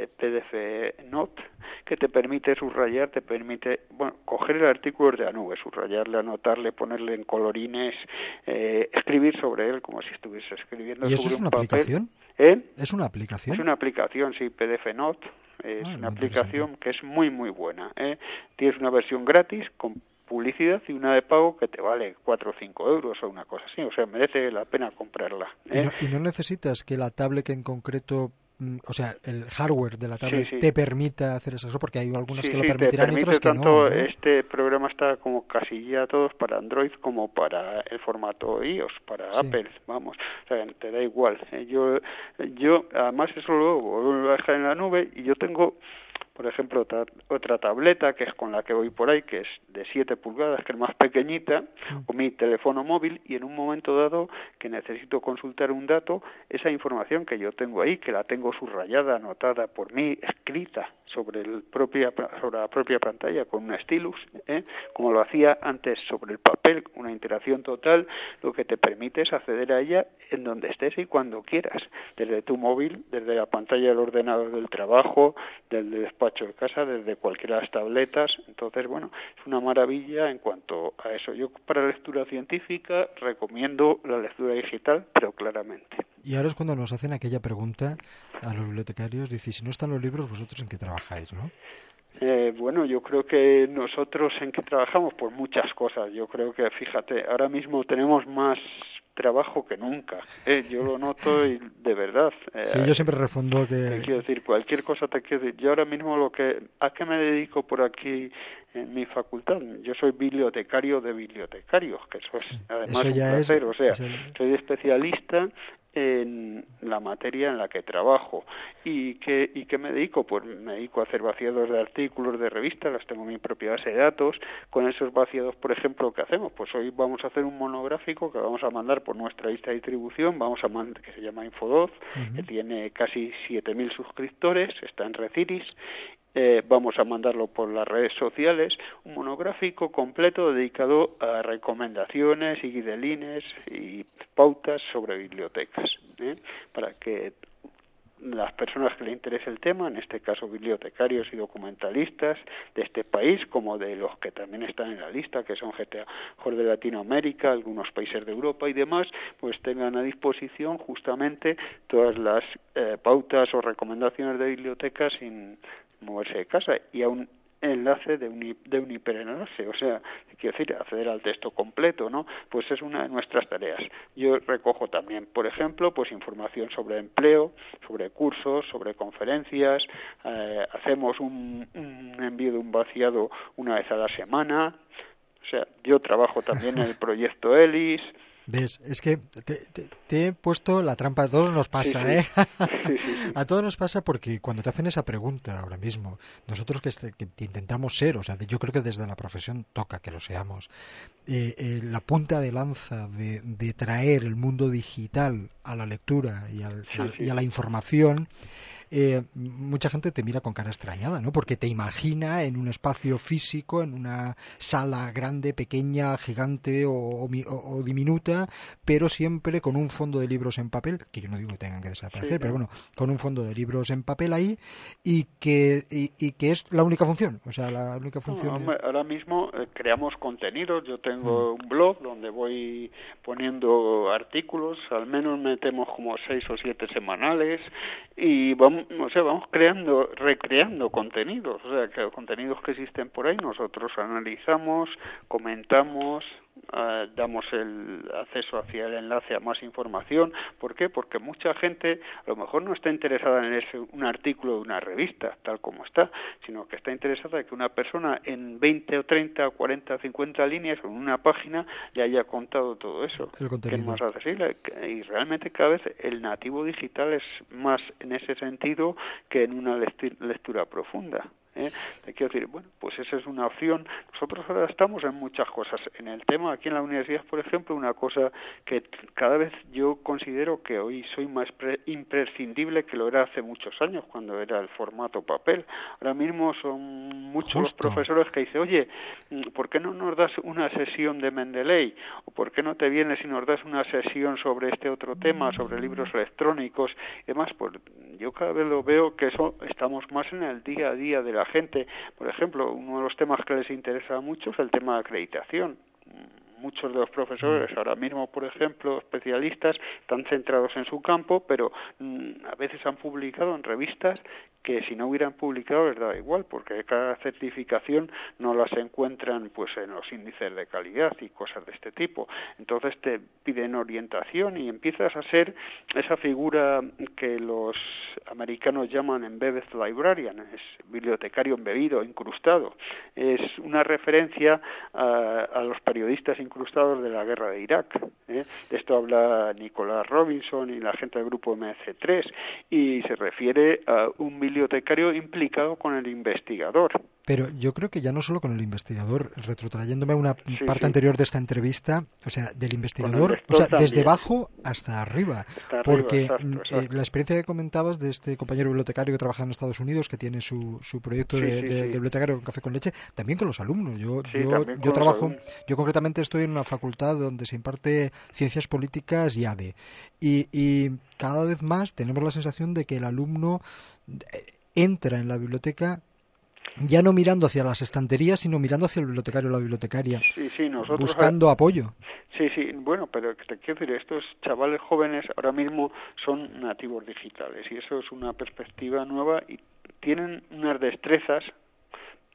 PDF Note, que te permite subrayar, te permite, coger el artículo de la nube, subrayarle, anotarle, ponerle en colorines, escribir sobre él como si estuviese escribiendo sobre un papel. ¿Y eso es una aplicación? ¿Es una aplicación? Es una aplicación, sí, PDF Note. Es una aplicación que es muy, muy buena. Tienes una versión gratis con publicidad y una de pago que te vale 4 o 5 euros o una cosa así, o sea, merece la pena comprarla. ¿Y no necesitas que la tablet en concreto, o sea, el hardware de la tablet te permita hacer eso? Porque hay algunas que lo permitirán y otras que tanto, no. Este programa está como casi ya todos para Android como para el formato iOS, para Apple, vamos, o sea, te da igual. Yo además eso luego lo dejo en la nube y yo tengo, por ejemplo, otra tableta que es con la que voy por ahí, que es de 7 pulgadas, que es más pequeñita, o mi teléfono móvil, y en un momento dado que necesito consultar un dato, esa información que yo tengo ahí, que la tengo subrayada, anotada por mí, escrita sobre la propia pantalla con un stylus, como lo hacía antes sobre el papel, una interacción total, lo que te permite es acceder a ella en donde estés y cuando quieras, desde tu móvil, desde la pantalla del ordenador del trabajo, del despacho de casa, desde cualquiera de las tabletas. Entonces, bueno, es una maravilla en cuanto a eso. Yo para lectura científica recomiendo la lectura digital, pero claramente. Y ahora es cuando nos hacen aquella pregunta a los bibliotecarios, dice, si no están los libros, ¿vosotros en qué trabajáis, no? Bueno, yo creo que nosotros en qué trabajamos, pues muchas cosas. Yo creo que, fíjate, ahora mismo tenemos más trabajo que nunca. Yo lo noto y de verdad. Sí, yo siempre respondo que... Te quiero decir, cualquier cosa te quiero decir. Yo ahora mismo ¿a qué me dedico por aquí en mi facultad? Yo soy bibliotecario de bibliotecarios, que eso es además eso un ya placer. Es, o sea, es el... soy especialista en la materia en la que trabajo. ¿Y qué me dedico? Pues me dedico a hacer vaciados de artículos de revistas, las tengo en mi propia base de datos. Con esos vaciados, por ejemplo, ¿qué hacemos? Pues hoy vamos a hacer un monográfico que vamos a mandar por nuestra lista de distribución, que se llama Infodoz, que tiene casi 7.000 suscriptores, está en Reciris. Vamos a mandarlo por las redes sociales, un monográfico completo dedicado a recomendaciones y guidelines y pautas sobre bibliotecas, para que las personas que les interese el tema, en este caso bibliotecarios y documentalistas de este país, como de los que también están en la lista, que son gente de Latinoamérica, algunos países de Europa y demás, pues tengan a disposición justamente todas las pautas o recomendaciones de bibliotecas sin moverse de casa, y a un enlace de un hiperenlace, o sea, quiero decir, acceder al texto completo, ¿no? Pues es una de nuestras tareas. Yo recojo también, por ejemplo, pues información sobre empleo, sobre cursos, sobre conferencias, hacemos un envío de un vaciado una vez a la semana, o sea, yo trabajo también en el proyecto ELIS. ¿Ves? Es que te he puesto la trampa. A todos nos pasa, sí. Sí. A todos nos pasa porque cuando te hacen esa pregunta ahora mismo, nosotros que intentamos ser, o sea, yo creo que desde la profesión toca que lo seamos, la punta de lanza de traer el mundo digital a la lectura y a la información, mucha gente te mira con cara extrañada, ¿no? Porque te imagina en un espacio físico, en una sala grande, pequeña, gigante o diminuta, pero siempre con un fondo de libros en papel, que yo no digo que tengan que desaparecer, pero bueno, con un fondo de libros en papel ahí, y que es la única función, o sea, la única función... Ahora mismo creamos contenidos. Yo tengo un blog donde voy poniendo artículos, al menos metemos como 6 o 7 semanales, y vamos recreando contenidos, o sea, que contenidos que existen por ahí nosotros analizamos, comentamos, damos el acceso hacia el enlace a más información. ¿Por qué? Porque mucha gente a lo mejor no está interesada en leerse un artículo de una revista tal como está, sino que está interesada en que una persona en 20 o 30 o 40 o 50 líneas o en una página le haya contado todo eso, que es más accesible, y realmente cada vez el nativo digital es más en ese sentido que en una lectura profunda. Te quiero decir, bueno, pues esa es una opción. Nosotros ahora estamos en muchas cosas. En el tema, aquí en la universidad, por ejemplo, una cosa que cada vez yo considero que hoy soy más imprescindible que lo era hace muchos años, cuando era el formato papel. Ahora mismo son muchos los profesores que dicen, oye, ¿por qué no nos das una sesión de Mendeley? ¿O por qué no te vienes y nos das una sesión sobre este otro tema, sobre libros electrónicos y demás? Pues yo cada vez lo veo que eso estamos más en el día a día de la gente. Por ejemplo, uno de los temas que les interesa mucho es el tema de acreditación. Muchos de los profesores ahora mismo, por ejemplo, especialistas, están centrados en su campo, pero a veces han publicado en revistas que si no hubieran publicado les da igual, porque cada certificación no las encuentran pues en los índices de calidad y cosas de este tipo. Entonces te piden orientación y empiezas a ser esa figura que los americanos llaman embedded librarian, es bibliotecario embebido, incrustado. Es una referencia a los periodistas incrustados de la guerra de Irak. De esto habla Nicolás Robinson y la gente del grupo MC3, y se refiere a un bibliotecario implicado con el investigador. Pero yo creo que ya no solo con el investigador, retrotrayéndome a una parte anterior de esta entrevista, o sea, del investigador, o sea, desde abajo hasta arriba, porque exacto. La experiencia que comentabas de este compañero bibliotecario que trabaja en Estados Unidos, que tiene su proyecto de bibliotecario con Café con Leche, también con los alumnos. Yo trabajo, yo concretamente estoy en una facultad donde se imparte Ciencias Políticas y ADE, y cada vez más tenemos la sensación de que el alumno entra en la biblioteca ya no mirando hacia las estanterías, sino mirando hacia el bibliotecario o la bibliotecaria, nosotros buscando apoyo. Sí, bueno, pero te quiero decir, estos chavales jóvenes ahora mismo son nativos digitales, y eso es una perspectiva nueva, y tienen unas destrezas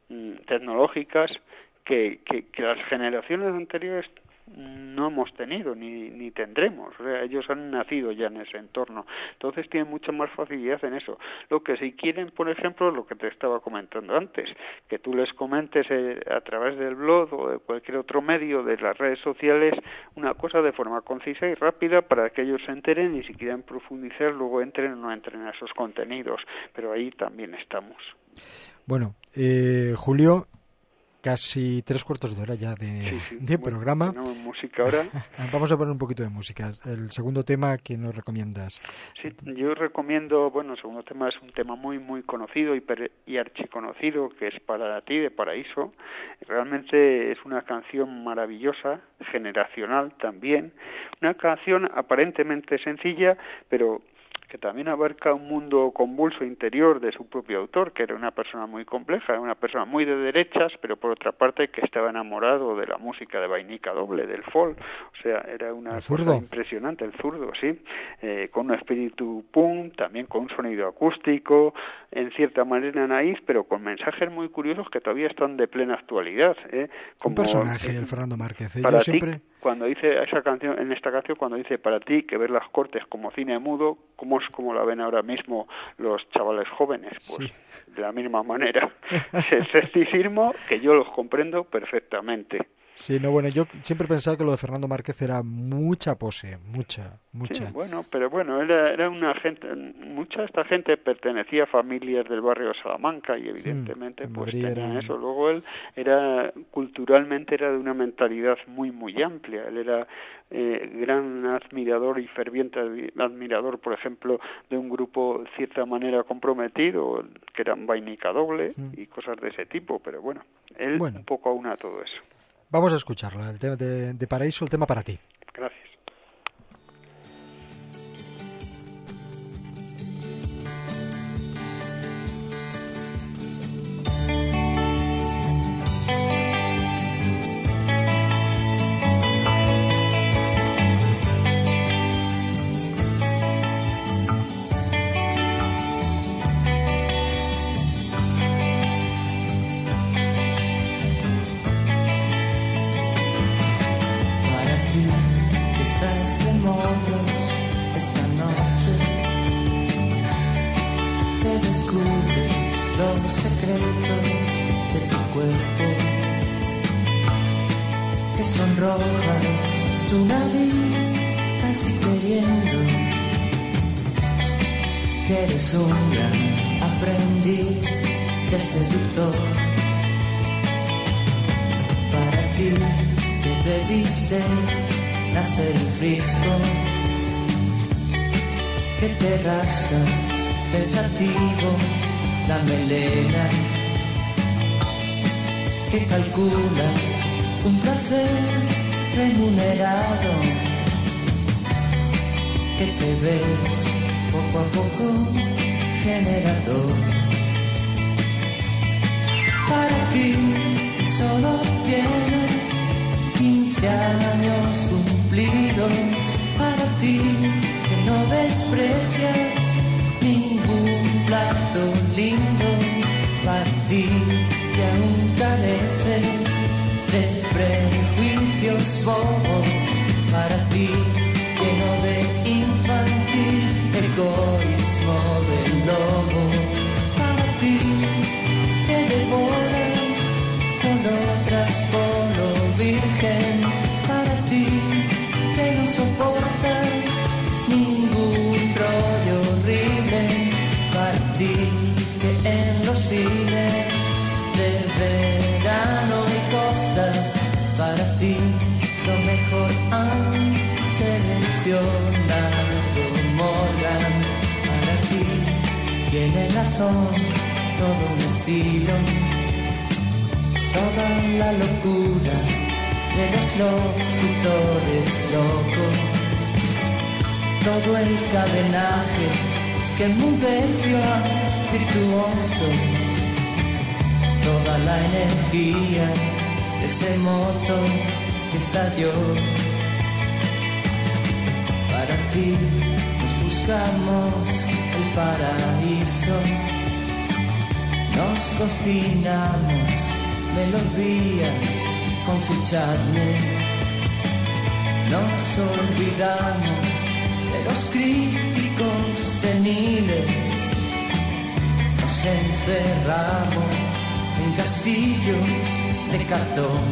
tecnológicas que las generaciones anteriores no hemos tenido ni tendremos. O sea, ellos han nacido ya en ese entorno, entonces tienen mucha más facilidad en eso. Lo que si quieren, por ejemplo, lo que te estaba comentando antes, que tú les comentes a través del blog o de cualquier otro medio de las redes sociales una cosa de forma concisa y rápida para que ellos se enteren, y si quieren profundizar luego entren o no entren a esos contenidos, pero ahí también estamos. Bueno, Julio, casi 3/4 de hora ya de programa. Tenemos música ahora. Vamos a poner un poquito de música. El segundo tema, ¿qué nos recomiendas? Sí, yo recomiendo, el segundo tema es un tema muy muy conocido y archiconocido, que es Para ti, de Paraíso. Realmente es una canción maravillosa, generacional también. Una canción aparentemente sencilla, pero que también abarca un mundo convulso interior de su propio autor, que era una persona muy compleja, una persona muy de derechas, pero por otra parte que estaba enamorado de la música de vainica doble, del folk. O sea, era una cosa impresionante, el zurdo, sí, con un espíritu punk, también con un sonido acústico, en cierta manera naif, pero con mensajes muy curiosos que todavía están de plena actualidad. Como un personaje, el Fernando Márquez. Para ti, cuando dice esa canción, en esta canción, cuando dice para ti que ver las Cortes como cine mudo, ¿cómo es como la ven ahora mismo los chavales jóvenes? Pues sí, de la misma manera. Es el escepticismo que yo los comprendo perfectamente. Sí, no, bueno, yo siempre pensaba que lo de Fernando Márquez era mucha pose, mucha. Sí, pero era una gente, mucha de esta gente pertenecía a familias del barrio de Salamanca y evidentemente pues tenían eso. Luego él culturalmente era de una mentalidad muy muy amplia. Él era gran admirador y ferviente admirador, por ejemplo, de un grupo de cierta manera comprometido, que eran Vainica Doble y cosas de ese tipo, pero él un poco aúna todo eso. Vamos a escucharla, el tema de Paraíso, el tema Para ti. Gracias. Los secretos de tu cuerpo, que sonrojas tu nariz casi queriendo, que eres un gran aprendiz de seductor. Para ti que debiste nacer en Frisco, que te rascas pensativo la melena, que calculas un placer remunerado, que te ves poco a poco generador. Para ti solo tienes 15 años cumplidos, para ti que no desprecias ningún plato lindo, para ti que aún careces de prejuicios bobos, para ti lleno de infantil egoísmo del lobo, para ti que devoras con otras por lo virgen, para ti que no soportas ningún rollo horrible, para ti que en los cines de verano y costa, para ti lo mejor han seleccionado Morgan, para ti tiene razón todo un estilo, toda la locura de los locutores locos, todo el cadenaje que enmudeció a virtuosos, toda la energía de ese motor que estalló. Para ti nos buscamos el paraíso, nos cocinamos melodías con su charne. Nos olvidamos de los críticos seniles. Nos encerramos en castillos de cartón.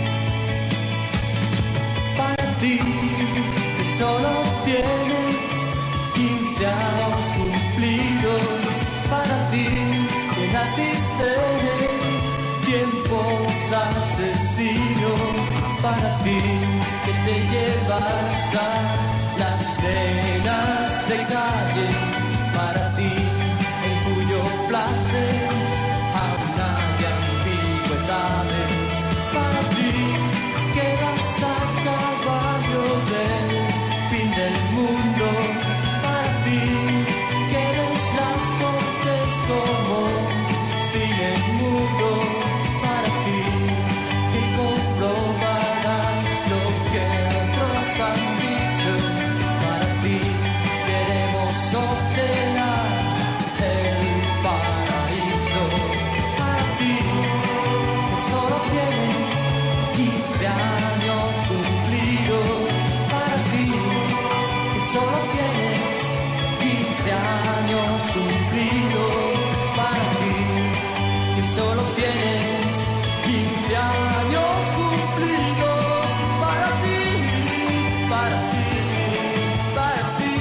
Para ti, que solo tienes 15 años cumplidos. Para ti, que naciste en tiempos asesinos. Para ti, que te llevas a las nenas de calle. Para ti, en cuyo placer aún hay ambigüedades. Para ti, que vas a caballo del fin del mundo. Para ti, que ves las cortes como cine mudo. Para ti, que comprobarás lo que otros han dicho. Para ti, queremos ordenar el paraíso. Para ti, que solo tienes 15 años cumplidos. Para ti, que solo tienes 15 años cumplidos. Para ti, que solo tienes 15 años cumplidos. Para ti, para ti, para ti.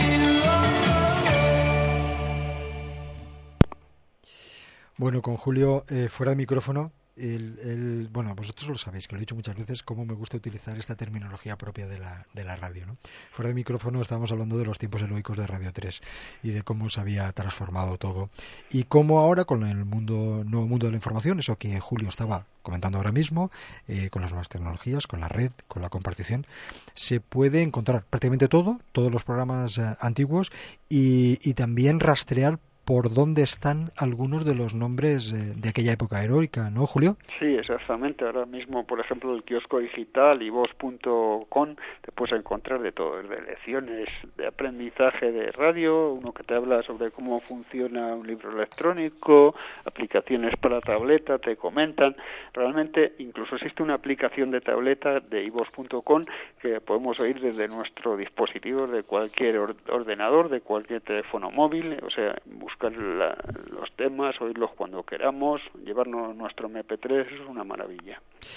Bueno, con Julio, fuera de micrófono, bueno, vosotros lo sabéis, que lo he dicho muchas veces, cómo me gusta utilizar esta terminología propia de la radio, ¿no? Fuera de micrófono estábamos hablando de los tiempos heroicos de Radio 3 y de cómo se había transformado todo. Y cómo ahora, con el nuevo mundo de la información, eso que Julio estaba comentando ahora mismo, con las nuevas tecnologías, con la red, con la compartición, se puede encontrar prácticamente todos los programas antiguos y también rastrear por dónde están algunos de los nombres de aquella época heroica, ¿no, Julio? Sí, exactamente. Ahora mismo, por ejemplo, el kiosco digital y voz.com te puedes encontrar de todo, de lecciones de aprendizaje de radio, uno que te habla sobre cómo funciona un libro electrónico, aplicaciones para tableta, te comentan. Realmente, incluso existe una aplicación de tableta de iVoz.com que podemos oír desde nuestro dispositivo, de cualquier ordenador, de cualquier teléfono móvil, o sea, buscar los temas, oírlos cuando queramos, llevarnos nuestro MP3, eso es una maravilla.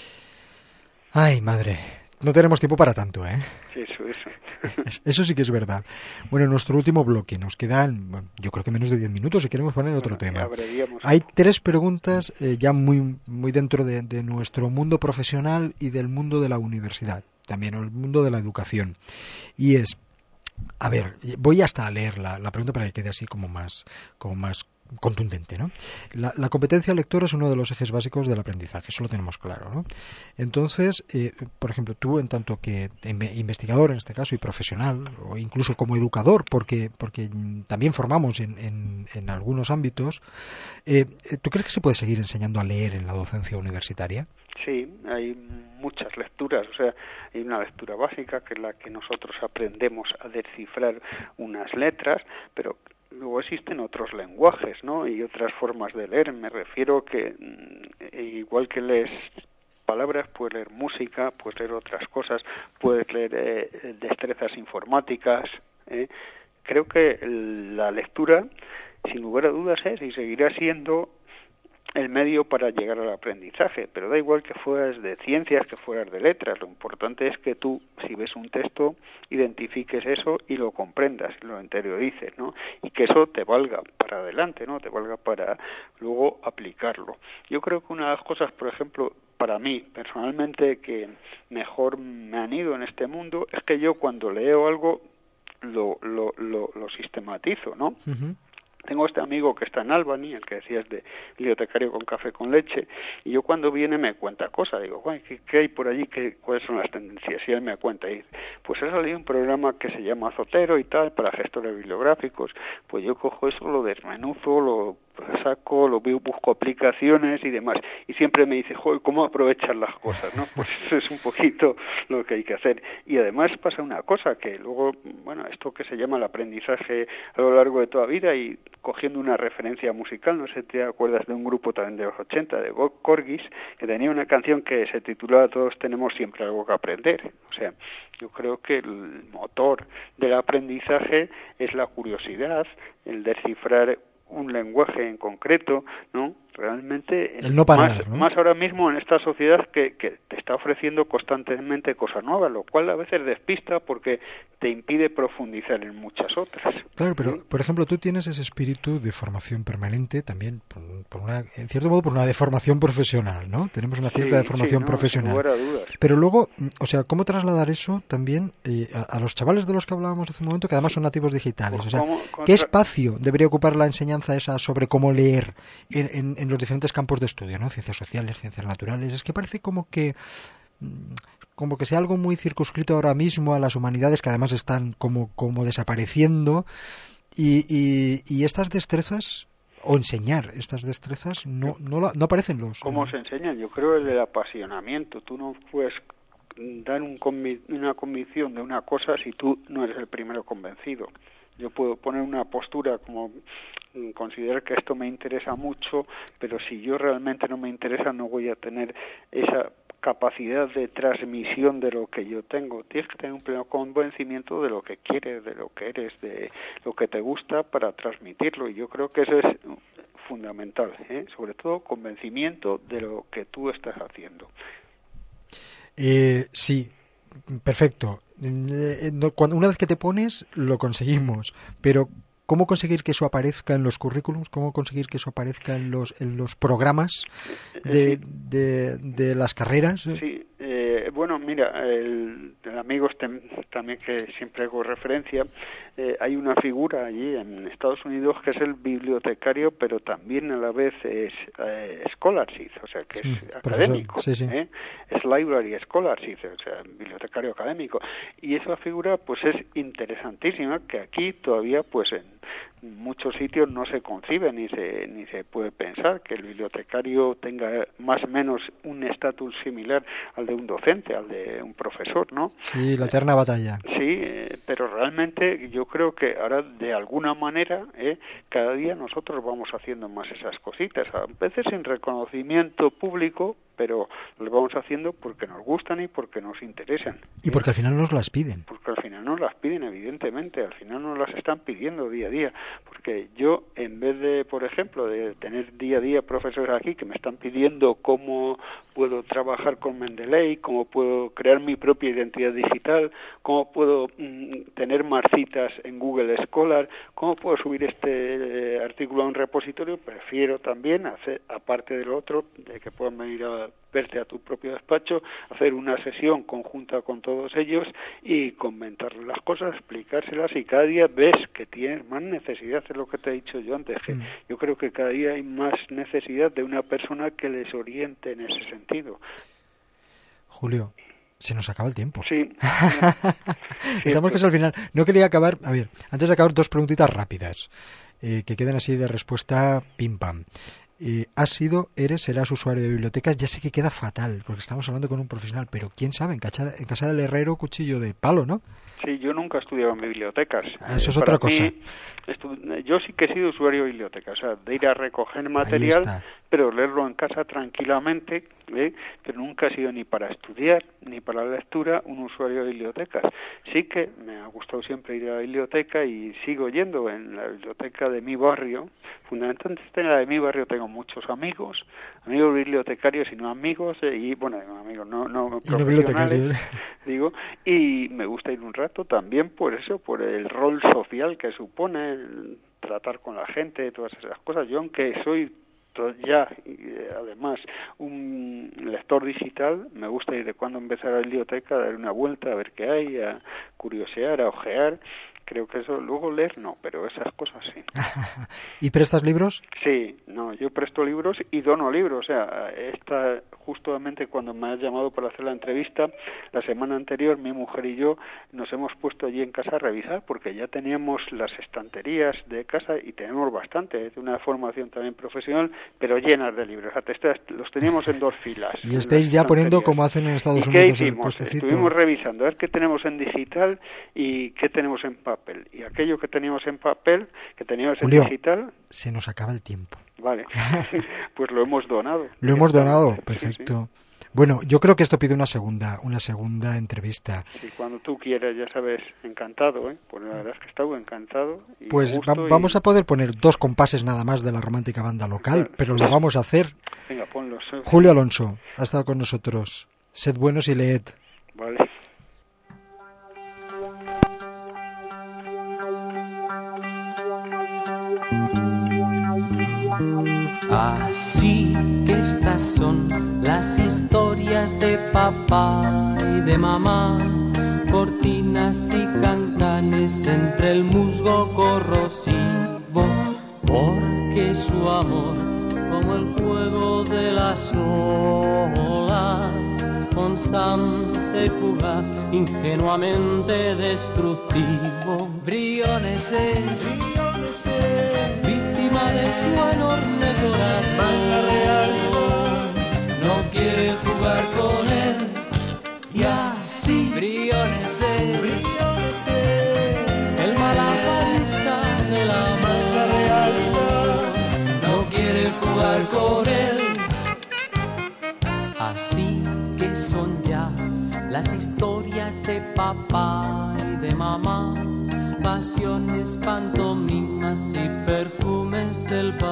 Ay, madre, no tenemos tiempo para tanto, ¿eh? Sí, eso. Eso sí que es verdad. Bueno, nuestro último bloque, nos quedan, bueno, yo creo que menos de 10 minutos si queremos poner otro tema. Hay 3 preguntas ya muy dentro de nuestro mundo profesional y del mundo de la universidad, también el mundo de la educación. Y es, a ver, voy hasta a leer la pregunta para que quede así como más contundente, ¿no? La competencia lectora es uno de los ejes básicos del aprendizaje, eso lo tenemos claro, ¿no? Entonces, por ejemplo, tú en tanto que investigador en este caso y profesional, o incluso como educador, porque también formamos en algunos ámbitos, ¿tú crees que se puede seguir enseñando a leer en la docencia universitaria? Sí, hay muchas lecturas, o sea, hay una lectura básica que es la que nosotros aprendemos a descifrar unas letras, pero luego existen otros lenguajes, ¿no? Y otras formas de leer. Me refiero que igual que lees palabras, puedes leer música, puedes leer otras cosas, puedes leer destrezas informáticas. Creo que la lectura, sin lugar a dudas, es y seguirá siendo el medio para llegar al aprendizaje, pero da igual que fueras de ciencias, que fueras de letras, lo importante es que tú, si ves un texto, identifiques eso y lo comprendas, lo interiorices, ¿no? Y que eso te valga para adelante, ¿no? Te valga para luego aplicarlo. Yo creo que una de las cosas, por ejemplo, para mí, personalmente, que mejor me han ido en este mundo, es que yo cuando leo algo lo sistematizo, ¿no? Uh-huh. Tengo este amigo que está en Albany, el que decías de bibliotecario con café con leche, y yo cuando viene me cuenta cosas, digo, ¿qué hay por allí? ¿Cuáles son las tendencias? Y él me cuenta, y dice, pues ha salido un programa que se llama Zotero y tal, para gestores bibliográficos, pues yo cojo eso, lo desmenuzo, lo saco, lo veo, busco aplicaciones y demás, y siempre me dice, joder, ¿cómo aprovechar las cosas? ¿No? Pues eso es un poquito lo que hay que hacer. Y además pasa una cosa, que luego, bueno, esto que se llama el aprendizaje a lo largo de toda vida, y cogiendo una referencia musical, no sé si te acuerdas de un grupo también de los 80, de Corgis, que tenía una canción que se titulaba Todos tenemos siempre algo que aprender. O sea, yo creo que el motor del aprendizaje es la curiosidad, el descifrar un lenguaje en concreto, ¿no? Realmente el no parar, ¿no? Más ahora mismo en esta sociedad que te está ofreciendo constantemente cosas nuevas, lo cual a veces despista porque te impide profundizar en muchas otras. Claro, pero por ejemplo tú tienes ese espíritu de formación permanente también, por una, en cierto modo por una deformación profesional, ¿no? Tenemos una cierta deformación profesional. Sin lugar a dudas. Pero luego, o sea, ¿cómo trasladar eso también a los chavales de los que hablábamos hace un momento, que además son nativos digitales? Pues o sea, ¿qué espacio debería ocupar la enseñanza esa sobre cómo leer en los diferentes campos de estudio, ¿no? Ciencias sociales, ciencias naturales. Es que parece como que sea algo muy circunscrito ahora mismo a las humanidades, que además están como desapareciendo, y estas destrezas, o enseñar estas destrezas, no aparecen los... ¿Cómo se enseñan? Yo creo el apasionamiento. Tú no puedes dar una convicción de una cosa si tú no eres el primero convencido. Yo puedo poner una postura como considerar que esto me interesa mucho, pero si yo realmente no me interesa no voy a tener esa capacidad de transmisión de lo que yo tengo. Tienes que tener un pleno convencimiento de lo que quieres, de lo que eres, de lo que te gusta para transmitirlo, y yo creo que eso es fundamental, sobre todo convencimiento de lo que tú estás haciendo. Sí, perfecto. Una vez que te pones, lo conseguimos, pero ¿cómo conseguir que eso aparezca en los currículums? ¿Cómo conseguir que eso aparezca en los programas de las carreras? Sí, bueno, mira, el amigos también que siempre hago referencia, hay una figura allí en Estados Unidos que es el bibliotecario, pero también a la vez es scholarship, o sea, que es académico, sí. Es library scholarship, o sea, bibliotecario académico, y esa figura pues es interesantísima, que aquí todavía pues en muchos sitios no se concibe ni se puede pensar que el bibliotecario tenga más o menos un estatus similar al de un docente, al de un profesor, ¿no? Sí, la eterna batalla. Sí, pero realmente yo creo que ahora de alguna manera cada día nosotros vamos haciendo más esas cositas, a veces sin reconocimiento público, pero lo vamos haciendo porque nos gustan y porque nos interesan. Y porque al final nos las piden. Porque al final nos las piden, evidentemente, al final nos las están pidiendo día a día. Porque yo, en vez de, por ejemplo, de tener día a día profesores aquí que me están pidiendo cómo puedo trabajar con Mendeley, cómo puedo crear mi propia identidad digital, cómo puedo tener más citas en Google Scholar, cómo puedo subir este artículo a un repositorio, prefiero también hacer, aparte de lo otro, de que puedan venir a verte a tu propio despacho, hacer una sesión conjunta con todos ellos y comentarles las cosas, explicárselas, y cada día ves que tienes más necesidad, es lo que te he dicho yo antes, que yo creo que cada día hay más necesidad de una persona que les oriente en ese sentido. Julio, se nos acaba el tiempo. Sí. Estamos casi al final. No quería acabar, a ver, antes de acabar, dos preguntitas rápidas, que queden así de respuesta pim pam. ¿Has sido, eres, serás usuario de bibliotecas? Ya sé que queda fatal, porque estamos hablando con un profesional, pero quién sabe, en casa del herrero cuchillo de palo, ¿no? Sí, yo nunca he estudiado en bibliotecas. Eso es otra cosa. Yo sí que he sido usuario de bibliotecas, o sea, de ir a recoger material, pero leerlo en casa tranquilamente, pero nunca he sido ni para estudiar, ni para la lectura, un usuario de bibliotecas. Sí que me ha gustado siempre ir a la biblioteca y sigo yendo en la biblioteca de mi barrio. Fundamentalmente en la de mi barrio tengo muchos amigos bibliotecarios y no amigos, y bueno, amigos no profesionales, digo, y me gusta ir un rato también por eso, por el rol social que supone el tratar con la gente, todas esas cosas. Yo, aunque soy ya además un lector digital, me gusta ir de cuando empezar a la biblioteca, a dar una vuelta, a ver qué hay, a curiosear, a ojear. Creo que eso, luego leer no, pero esas cosas sí. ¿Y prestas libros? Sí, no, yo presto libros y dono libros. O sea, justamente cuando me has llamado para hacer la entrevista, la semana anterior mi mujer y yo nos hemos puesto allí en casa a revisar, porque ya teníamos las estanterías de casa y tenemos bastante, de una formación también profesional, pero llenas de libros. O sea, los teníamos en 2 filas. Y estáis ya poniendo como hacen en Estados Unidos el puestecito. Estuvimos revisando a ver qué tenemos en digital y qué tenemos en papel. papel. Y aquello que teníamos en papel, que teníamos Julio, en digital... se nos acaba el tiempo. Vale, pues lo hemos donado. Lo hemos donado, Sí, perfecto. Sí. Bueno, yo creo que esto pide una segunda entrevista. Sí, cuando tú quieras, ya sabes, encantado, ¿eh? Pues la verdad es que he estado encantado. Y pues vamos a poder poner 2 compases nada más de la romántica banda local, claro, pero lo vamos a hacer. Venga, ponlos. Julio Alonso ha estado con nosotros. Sed buenos y leed. Vale. Así que estas son las historias de papá y de mamá, cortinas y cantanes entre el musgo corrosivo, porque su amor, como el juego de las olas, constante, fugaz, ingenuamente destructivo. Briones es víctima de su enorme corazón, más la realidad no quiere jugar con él, y así Briones es el malabarista de la más la realidad no quiere jugar con él. Así que son ya las historias de papá y de mamá, pasiones, pantomimas y perfumes del